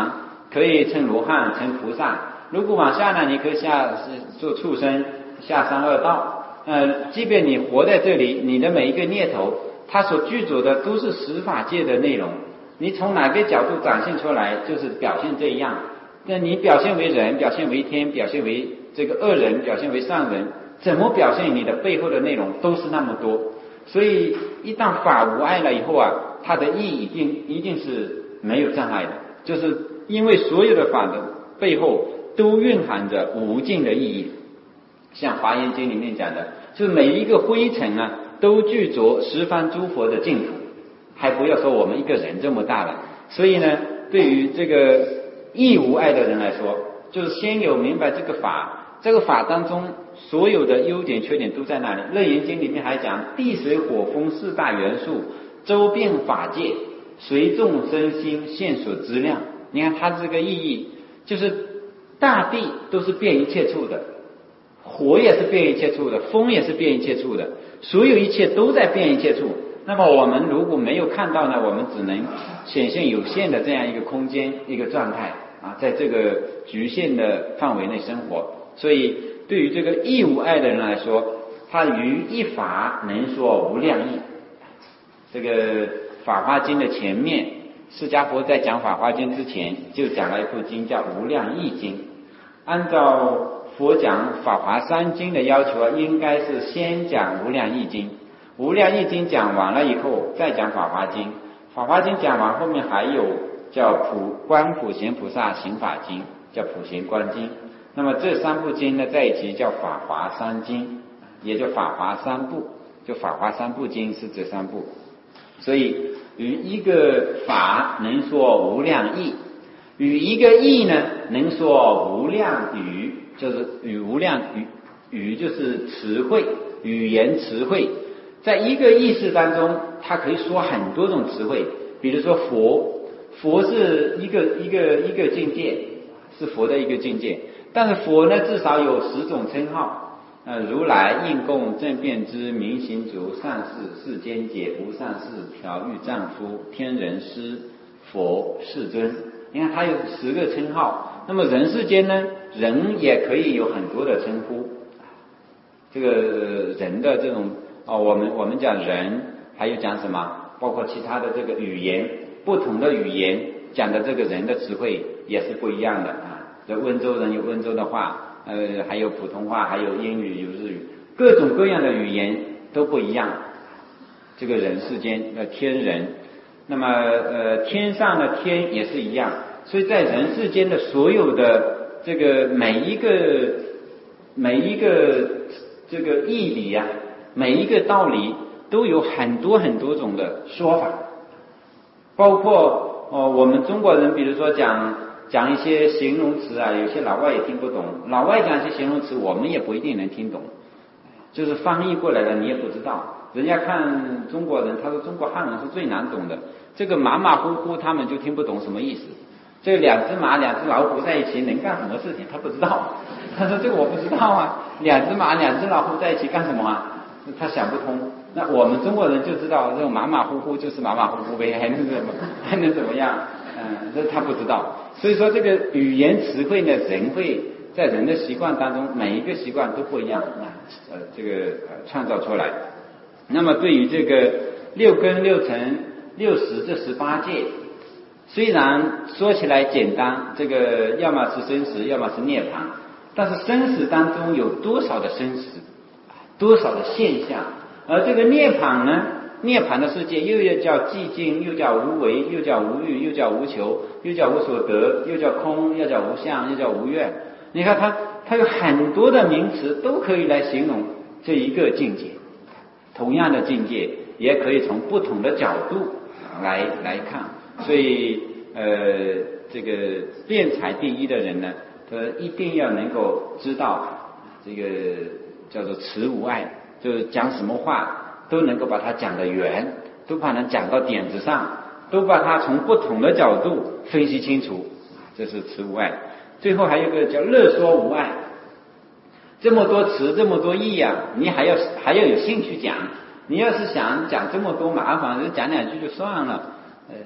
可以成罗汉，成菩萨。如果往下呢，你可以下是做畜生，下三恶道。呃，即便你活在这里，你的每一个念头，它所具足的都是十法界的内容。你从哪个角度展现出来，就是表现这样。那你表现为人，表现为天，表现为这个恶人，表现为善人，怎么表现你的背后的内容都是那么多。所以一旦法无碍了以后啊，它的意义一定一定是没有障碍的，就是因为所有的法的背后都蕴含着无尽的意义。像华严经里面讲的，就是每一个灰尘啊都具足十方诸佛的净土，还不要说我们一个人这么大了。所以呢，对于这个意无碍的人来说，就是先有明白这个法，这个法当中所有的优点缺点都在那里。楞严经里面还讲地水火风四大元素周遍法界，随众生心现所资量。你看它这个意义，就是大地都是遍一切处的，火也是遍一切处的，风也是遍一切处的，所有一切都在遍一切处。那么我们如果没有看到呢，我们只能显现有限的这样一个空间一个状态啊，在这个局限的范围内生活。所以对于这个意无碍的人来说，他于一法能说无量义。这个法华经的前面，释迦佛在讲法华经之前就讲了一部经叫无量义经。按照佛讲法华三经的要求啊，应该是先讲无量义经，无量义经讲完了以后再讲法华经，法华经讲完后面还有叫普观普贤菩萨行法经，叫普贤观经。那么这三部经呢在一起叫法华三经，也叫法华三部，就法华三部经是这三部。所以与一个法能说无量义，与一个义呢能说无量语，就是与无量语，语就是词汇，语言词汇。在一个意识当中，它可以说很多种词汇。比如说佛，佛是一个一个一个境界，是佛的一个境界。但是佛呢，至少有十种称号。呃，如来、应供、正遍知、明行足、善事、世间解、无上士、调御丈夫、天人师、佛、世尊。你看，它有十个称号。那么人世间呢，人也可以有很多的称呼。这个人的这种哦，我们我们讲人，还有讲什么？包括其他的这个语言，不同的语言讲的这个人的词汇也是不一样的啊。这温州人有温州的话，呃，还有普通话，还有英语，有日语，各种各样的语言都不一样。这个人世间呃天人，那么呃天上的天也是一样。所以在人世间的所有的这个每一个每一个这个义理啊，每一个道理都有很多很多种的说法，包括哦我们中国人比如说讲讲一些形容词啊，有些老外也听不懂，老外讲一些形容词我们也不一定能听懂，就是翻译过来了你也不知道。人家看中国人，他说中国汉人是最难懂的，这个马马虎虎他们就听不懂什么意思。这两只马两只老虎在一起能干什么事情他不知道，他说这个我不知道啊，两只马两只老虎在一起干什么啊，他想不通。那我们中国人就知道这种马马虎虎就是马马虎虎呗，还能怎么还能怎么样？嗯，这他不知道。所以说这个语言词汇呢，人会在人的习惯当中，每一个习惯都不一样啊，呃，这个呃创造出来。那么对于这个六根六尘六识这十八界，虽然说起来简单，这个要么是生死，要么是涅槃，但是生死当中有多少的生死，多少的现象？而这个涅槃呢，涅槃的世界又要叫寂静，又叫无为，又叫无欲，又叫无求，又叫无所得，又叫空，又叫无相，又叫无愿。你看它，它有很多的名词都可以来形容这一个境界。同样的境界，也可以从不同的角度来来看。所以，呃，这个辩才第一的人呢，他一定要能够知道这个叫做持无碍，就是讲什么话都能够把它讲得圆，都把它讲到点子上，都把它从不同的角度分析清楚，这是持无碍。最后还有一个叫乐说无碍。这么多词这么多义啊，你还要还要有兴趣讲。你要是想讲这么多麻烦，就讲两句就算了。呃，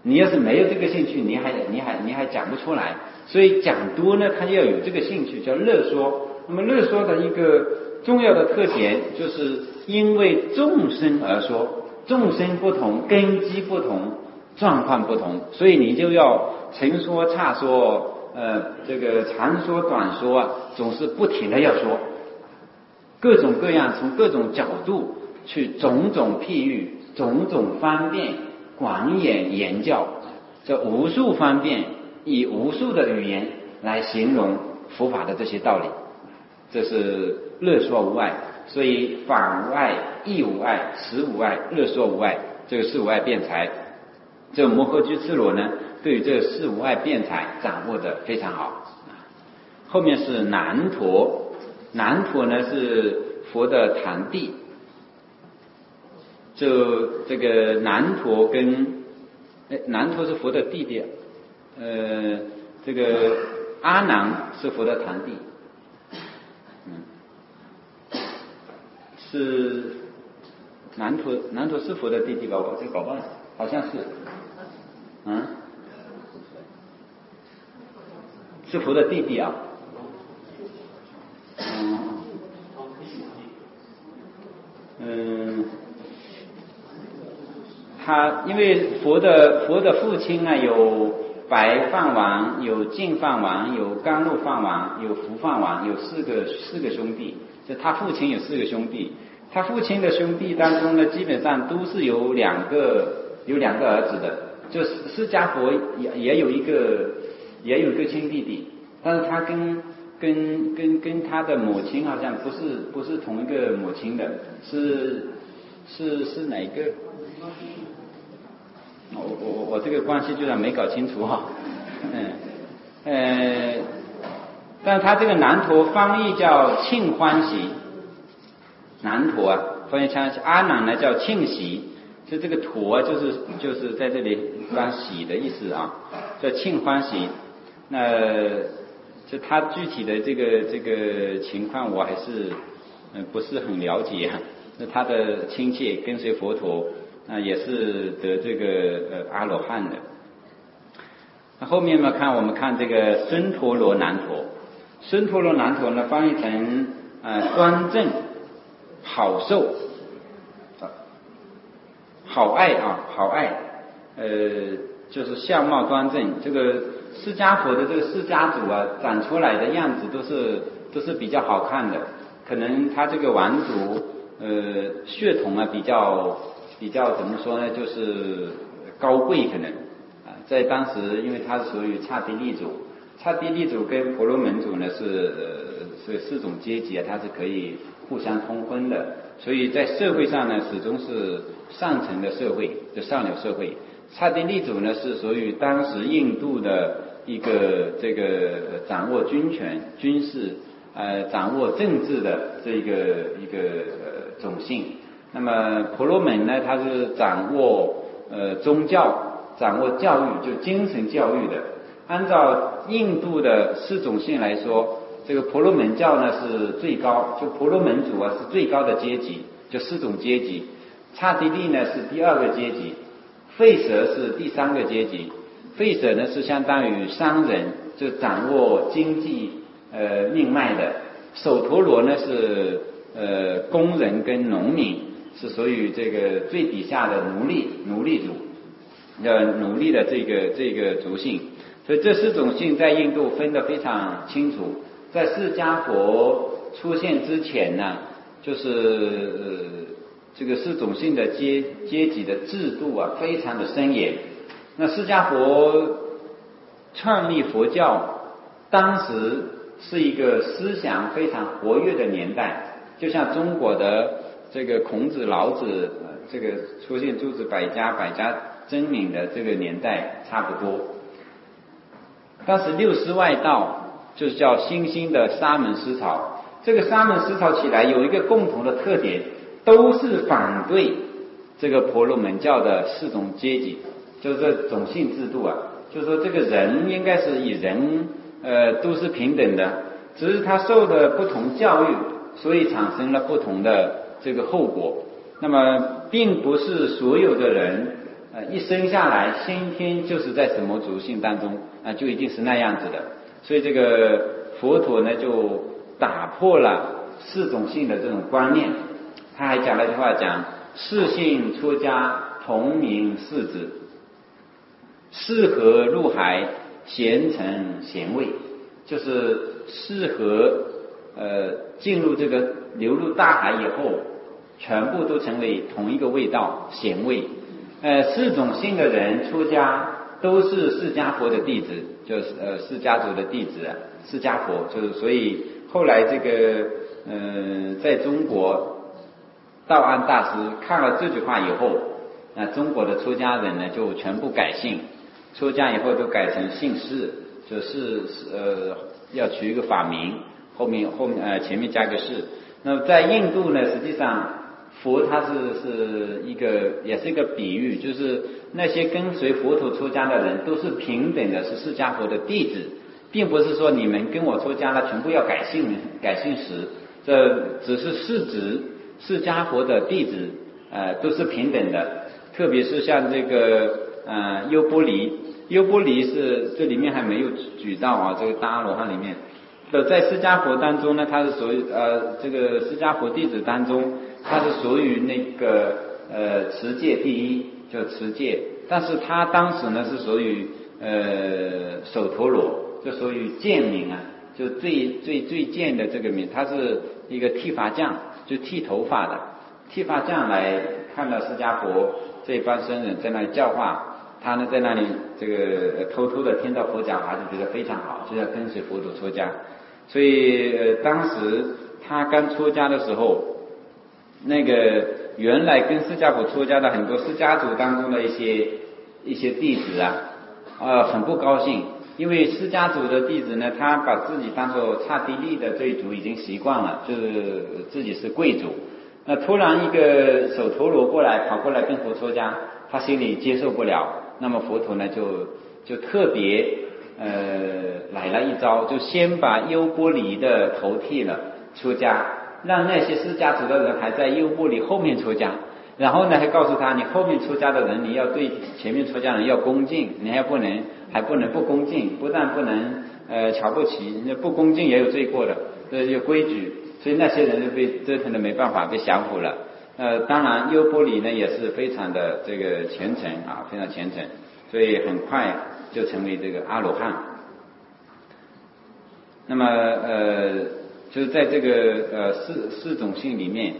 你要是没有这个兴趣，你还你还你还讲不出来。所以讲多呢，他要有这个兴趣，叫乐说。那么乐说的一个重要的特点，就是因为众生而说，众生不同，根基不同，状况不同，所以你就要长说差说，呃，这个长说短说啊，总是不停的要说，各种各样，从各种角度去种种譬喻，种种方便，广演言教，这无数方便，以无数的语言来形容佛法的这些道理，这是乐说无碍。所以法无碍，义无碍，实无碍，乐说无碍，这个四无碍辩才，这个摩诃居士罗呢，对于这个四无碍辩才掌握的非常好。后面是难陀，难陀呢是佛的堂弟，就这个难陀跟哎难陀是佛的弟弟，呃，这个阿难是佛的堂弟，嗯，是难陀难陀是佛的弟弟吧？我这搞忘了，好像是，嗯，是佛的弟弟啊。嗯，嗯，他因为佛的佛的父亲啊，有白饭王，有净饭王，有甘露饭王，有福饭王，有四个四个兄弟。就他父亲有四个兄弟，他父亲的兄弟当中呢，基本上都是有两个有两个儿子的。就释迦佛也也有一个也有一个亲弟弟，但是他跟跟跟跟他的母亲好像不是不是同一个母亲的，是是是哪一个？我我我这个关系居然没搞清楚哈，嗯呃，但他这个难陀翻译叫庆欢喜，难陀啊，翻译成阿难呢叫庆喜，就这个陀就是就是在这里翻喜的意思啊，叫庆欢喜。那就他具体的这个这个情况我还是嗯、呃、不是很了解啊。那他的亲戚跟随佛陀，那也是得这个呃阿罗汉的。那后面呢，看我们看这个孙陀罗难陀，孙陀罗难陀呢翻译成呃端正、好受、好爱啊，好爱，呃就是相貌端正。这个释迦佛的这个释迦族啊，长出来的样子都是都是比较好看的。可能他这个王族呃血统啊比较比较怎么说呢，就是高贵可能啊，在当时因为他是属于刹帝利族，刹帝利族跟婆罗门族呢是呃是四种阶级啊，它是可以互相通婚的，所以在社会上呢始终是上层的社会，就上流社会。刹帝利族呢是属于当时印度的一个这个掌握军权、军事、呃掌握政治的这一个一个呃种姓。那么婆罗门呢，它是掌握呃宗教、掌握教育，就精神教育的。按照印度的四种姓来说，这个婆罗门教呢是最高，就婆罗门族啊是最高的阶级，就四种阶级。刹帝利呢是第二个阶级。吠舍是第三个阶级，吠舍呢是相当于商人，就掌握经济呃命脉的。首陀罗呢是呃工人跟农民，是属于这个最底下的奴隶奴隶族，呃奴隶的这个这个族姓。所以这四种姓在印度分得非常清楚。在释迦佛出现之前呢，就是呃这个四种姓的阶阶级的制度啊，非常的森严。那释迦佛创立佛教，当时是一个思想非常活跃的年代，就像中国的这个孔子、老子，呃、这个出现诸子百家、百家争鸣的这个年代差不多。当时六师外道就是叫新兴的沙门思潮，这个沙门思潮起来有一个共同的特点，都是反对这个婆罗门教的四种阶级，就是这种姓制度啊，就是说这个人应该是以人呃都是平等的，只是他受的不同教育，所以产生了不同的这个后果。那么并不是所有的人呃一生下来先天就是在什么族性当中啊、呃，就一定是那样子的。所以这个佛陀呢就打破了四种性的这种观念。他还讲了一句话，讲四性出家同名四子，适合入海咸成咸味，就是适合呃进入这个流入大海以后，全部都成为同一个味道咸味。呃，四种性的人出家都是释迦佛的弟子，就是呃释迦族的弟子啊，释迦佛就是所以后来这个呃在中国。道安大师看了这句话以后，那中国的出家人呢就全部改姓，出家以后都改成姓释，就是呃要取一个法名，后面后面呃前面加个释。那么在印度呢，实际上佛他是是一个也是一个比喻，就是那些跟随佛陀出家的人都是平等的，是释迦佛的弟子，并不是说你们跟我出家了全部要改姓改姓时，这只是是指释迦佛的弟子，呃，都是平等的。特别是像这个呃优波离，优波离是这里面还没有举到啊，这个大阿罗汉里面的，在释迦佛当中呢，他是属于呃这个释迦佛弟子当中，他是属于那个呃持戒第一，就持戒，但是他当时呢是属于呃首陀罗，就属于贱民啊，就最最最贱的这个民，他是一个剃发匠。就剃头发的，剃发匠来看到释迦佛这帮僧人在那里教化，他呢在那里这个偷偷的听到佛讲话，就觉得非常好，就要跟随佛陀出家。所以、呃、当时他刚出家的时候，那个原来跟释迦佛出家的很多释迦族当中的一些一些弟子啊，呃很不高兴。因为释迦族的弟子呢，他把自己当作刹帝利的这一族已经习惯了，就是自己是贵族。那突然一个首陀罗过来跑过来跟佛出家，他心里接受不了。那么佛陀呢就就特别呃来了一招，就先把优波离的头剃了出家，让那些释迦族的人还在优波离后面出家。然后呢还告诉他，你后面出家的人你要对前面出家人要恭敬，你还不能还不能不恭敬，不但不能呃瞧不起，那不恭敬也有罪过的，这有规矩。所以那些人就被折腾的没办法，被降服了。呃，当然优波离呢也是非常的这个虔诚啊，非常虔诚，所以很快就成为这个阿罗汉。那么呃，就是在这个呃四四种性里面。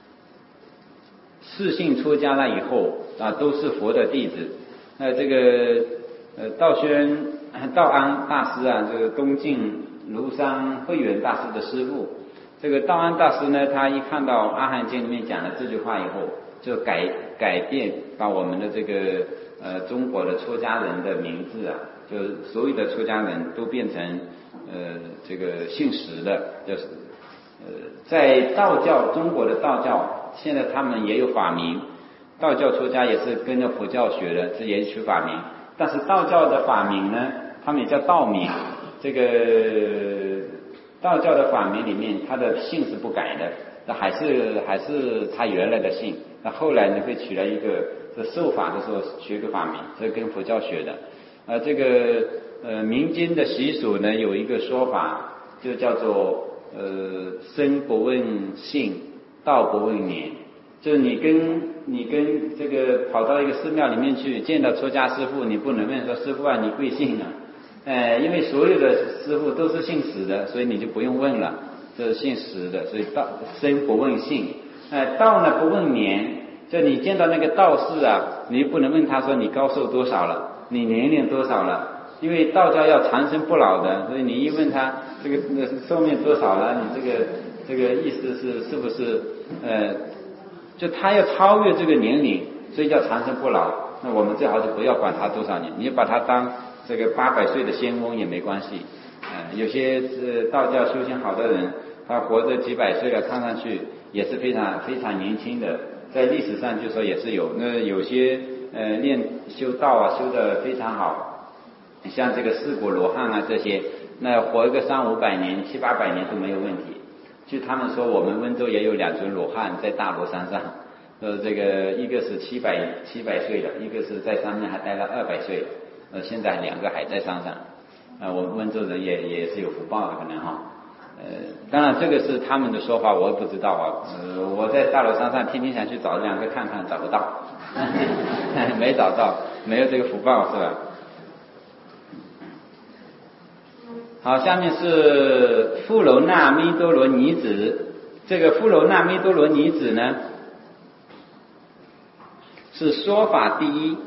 四性出家了以后啊，都是佛的弟子。那这个呃道宣道安大师啊，这个东晋庐山慧远大师的师父，这个道安大师呢，他一看到阿含经里面讲了这句话以后，就改改变，把我们的这个呃中国的出家人的名字啊，就所有的出家人都变成呃这个姓石的，就是呃在道教中国的道教。现在他们也有法名，道教出家也是跟着佛教学的，这也取法名。但是道教的法名呢，他们也叫道名。这个道教的法名里面，他的姓是不改的，那还是还是他原来的姓。那后来呢，会取了一个，这受法的时候取一个法名，这跟佛教学的。呃，这个呃民间的习俗呢，有一个说法，就叫做呃生不问姓。道不问年，就是你跟你跟这个跑到一个寺庙里面去，见到出家师父，你不能问说师父啊，你贵姓啊？呃，因为所有的师父都是姓史的，所以你就不用问了，这是姓史的，所以道生不问姓，呃，道呢不问年，就你见到那个道士啊，你不能问他说你高寿多少了，你年龄多少了。因为道教要长生不老的，所以你一问他这个寿命多少了，你这个这个意思是是不是呃，就他要超越这个年龄，所以叫长生不老。那我们最好就不要管他多少年，你把他当这个八百岁的仙翁也没关系。呃，有些是道教修行好的人，他活着几百岁了，看上去也是非常非常年轻的，在历史上就说也是有。那有些呃练修道啊，修得非常好。像这个四果罗汉啊这些，那活一个三五百年、七八百年都没有问题。据他们说，我们温州也有两尊罗汉在大罗山上， 呃，这个一个是七百七百岁了，一个是在上面还待了二百岁了，呃，现在两个还在山上，啊、呃，我温州人也也是有福报的可能哈，呃，当然这个是他们的说法，我也不知道啊，呃，我在大罗山上天天想去找两个看看，找不到，没找到，没有这个福报是吧？好，下面是富楼那弥多罗尼子，这个富楼那弥多罗尼子呢，是说法第一。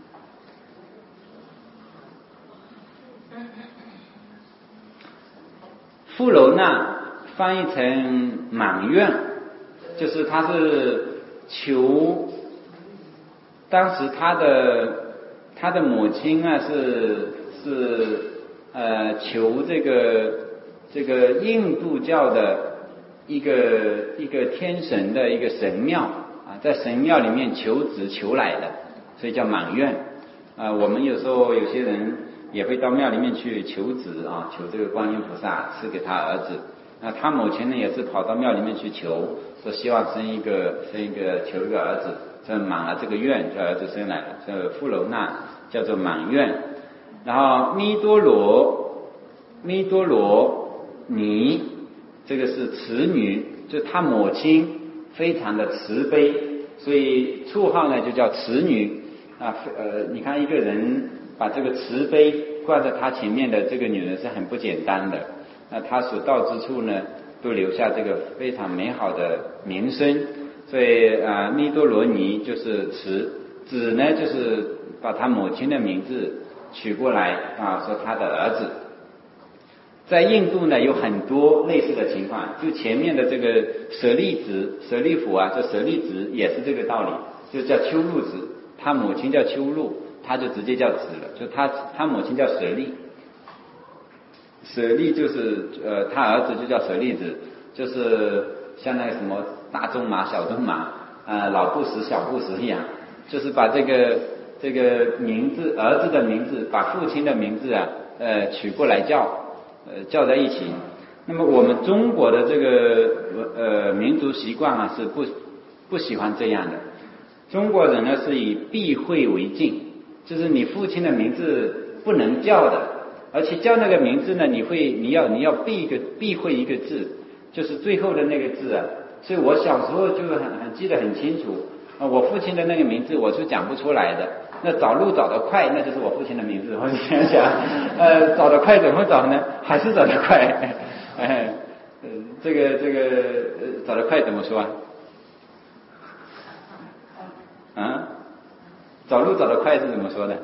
富楼那翻译成满愿，就是他是求，当时他的他的母亲啊是是呃求这个这个印度教的一个一个天神的一个神庙啊，在神庙里面求子求来的，所以叫满愿啊。我们有时候有些人也会到庙里面去求子啊，求这个观音菩萨赐给他儿子。那他母亲呢也是跑到庙里面去求，说希望生一个生一个求一个儿子，这满了这个愿，这儿子生来了，这富楼那叫做满愿。然后弥多罗弥多罗尼，这个是慈女，就他母亲非常的慈悲，所以绰号呢就叫慈女啊。呃，你看一个人把这个慈悲挂在他前面的这个女人是很不简单的，那他所到之处呢都留下这个非常美好的名声。所以啊，弥多罗尼就是慈，子呢就是把他母亲的名字取过来啊，说他的儿子。在印度呢有很多类似的情况，就前面的这个舍利子舍利弗啊，这舍利子也是这个道理，就叫丘禄子，他母亲叫丘禄，他就直接叫子了，就他他母亲叫舍利，舍利就是呃他儿子就叫舍利子，就是像那个什么大仲马小仲马呃老不死小不死一样，就是把这个这个名字儿子的名字把父亲的名字啊呃取过来叫呃叫在一起。那么我们中国的这个呃民族习惯啊是不不喜欢这样的，中国人呢是以避讳为敬，就是你父亲的名字不能叫的，而且叫那个名字呢，你会你要你要避一个避讳一个字，就是最后的那个字啊。所以我小时候就很很记得很清楚啊，我父亲的那个名字我是讲不出来的。那找路找得快，那就是我父亲的名字。我想想，呃，找得快怎么找呢？还是找得快。哎，呃，这个这个呃，找得快怎么说啊？啊？找路找得快是怎么说的？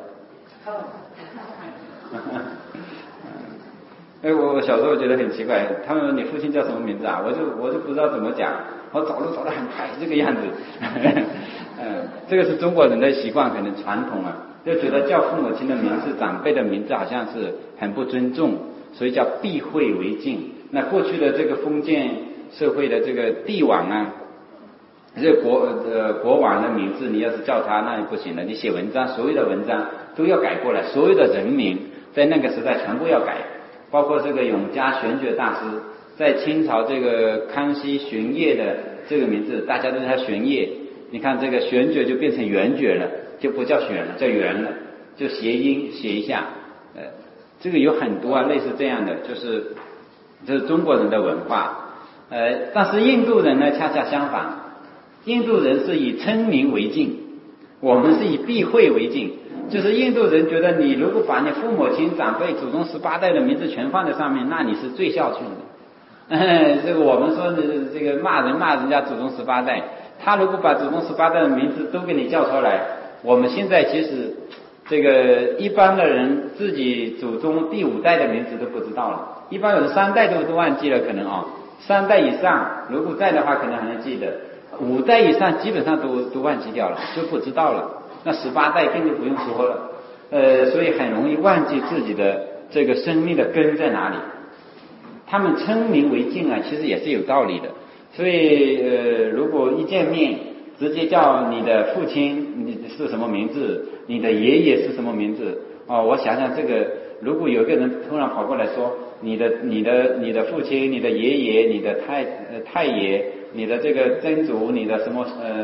哎，我我小时候觉得很奇怪，他们说你父亲叫什么名字啊？我就我就不知道怎么讲，我找路找得很快，这个样子。嗯，这个是中国人的习惯，可能传统啊，就觉得叫父母亲的名字、长辈的名字好像是很不尊重，所以叫避讳为敬。那过去的这个封建社会的这个帝王啊，这个国呃国王的名字，你要是叫他那就不行了，你写文章，所有的文章都要改过来，所有的人名在那个时代全部要改。包括这个永嘉玄觉大师，在清朝这个康熙玄烨的这个名字，大家都叫他玄烨。你看这个玄觉就变成圆觉了，就不叫玄了，叫圆了，就谐音写一下。呃，这个有很多啊，类似这样的，就是这是中国人的文化。呃，但是印度人呢，恰恰相反，印度人是以称名为敬，我们是以避讳为敬。就是印度人觉得你如果把你父母亲长辈祖宗十八代的名字全放在上面，那你是最孝顺的。哎，这个我们说的这个骂人骂人家祖宗十八代，他如果把祖宗十八代的名字都给你叫出来，我们现在其实这个一般的人自己祖宗第五代的名字都不知道了，一般有的三代都都忘记了，可能啊、哦，三代以上如果在的话可能还能记得，五代以上基本上都都忘记掉了，就不知道了。那十八代更就不用说了，呃，所以很容易忘记自己的这个生命的根在哪里。他们称名为敬啊，其实也是有道理的。所以呃，如果一见面直接叫你的父亲你是什么名字，你的爷爷是什么名字哦，我想想这个，如果有一个人突然跑过来说你的你的你的父亲、你的爷爷、你的太呃太爷、你的这个曾祖、你的什么呃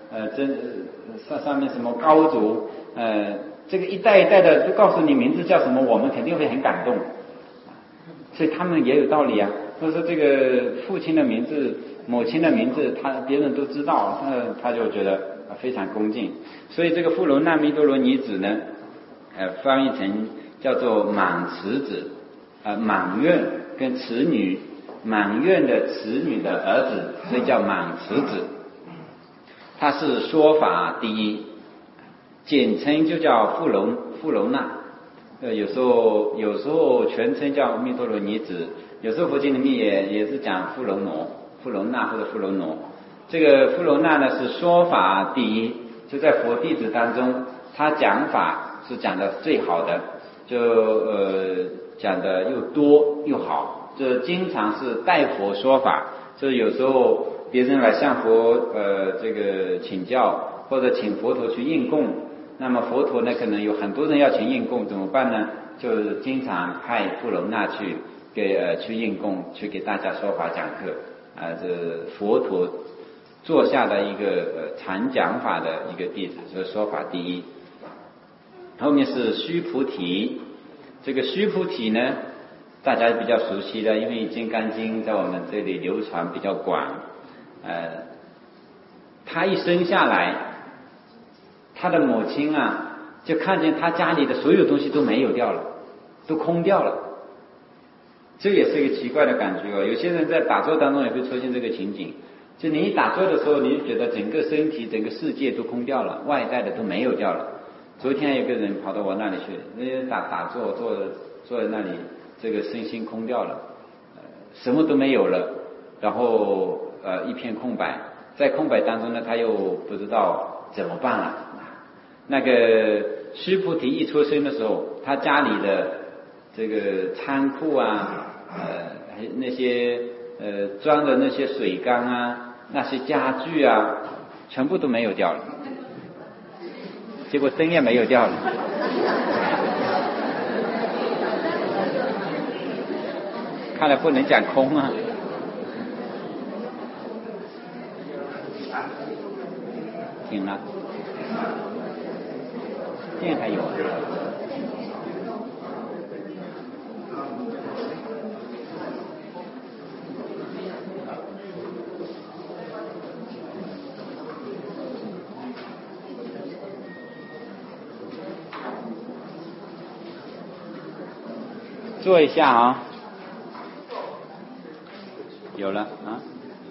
呃，真上上面什么高祖，呃，这个一代一代的都告诉你名字叫什么，我们肯定会很感动。所以他们也有道理啊。或者说这个父亲的名字、母亲的名字，他别人都知道，他他就觉得非常恭敬。所以这个富楼那弥多罗尼子呢，呃，翻译成叫做满慈子，呃，满愿跟慈女，满愿的慈女的儿子，所以叫满慈子。他是说法第一，简称就叫富楼富楼那。呃，有时候有时候全称叫弥多罗尼子，有时候佛经里面也也是讲富楼罗、富楼那或者富楼罗。这个富楼那呢是说法第一，就在佛弟子当中，他讲法是讲的最好的，就呃讲的又多又好，就经常是代佛说法，就是有时候别人来向佛呃这个请教，或者请佛陀去应供。那么佛陀呢，可能有很多人要请应供，怎么办呢？就经常派富楼那去给呃去应供，去给大家说法讲课啊、呃。这佛陀座下的一个呃常讲法的一个弟子，所以说法第一。后面是须菩提，这个须菩提呢，大家比较熟悉的，因为《金刚经》在我们这里流传比较广，呃，他一生下来。他的母亲啊，就看见他家里的所有东西都没有掉了，都空掉了。这也是一个奇怪的感觉哦。有些人在打坐当中也会出现这个情景，就你一打坐的时候，你就觉得整个身体、整个世界都空掉了，外在的都没有掉了。昨天有个人跑到我那里去，那打打坐坐坐在那里，这个身心空掉了，呃，什么都没有了，然后呃一片空白，在空白当中呢，他又不知道怎么办了。那个须菩提一出生的时候，他家里的这个仓库啊，呃，还有那些呃装的那些水缸啊，那些家具啊，全部都没有掉了。结果灯也没有掉了。看来不能讲空啊。停了。电还有。做一下啊。有了啊。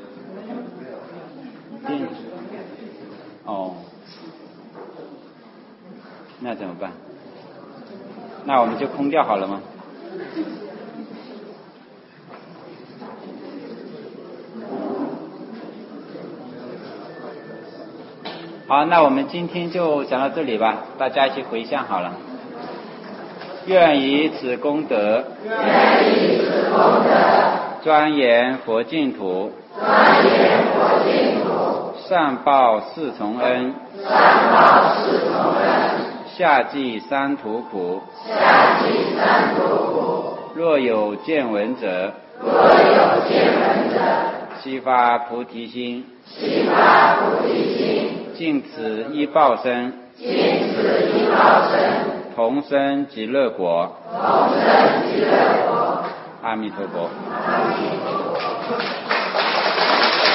电。哦。那怎么办？那我们就空掉好了吗？好，那我们今天就讲到这里吧，大家一起回向好了。愿以此功德， 愿以此功德， 庄严佛净土， 庄严佛净土， 上报四重恩， 上报四重恩， 下济三途苦， 下济三途苦。 若有见闻者， 若有见闻者， 悉发菩提心， 悉发菩提心， 尽此一报身， 尽此一报身， 同生极乐国， 同生极乐国。 阿弥陀佛。 阿弥陀佛。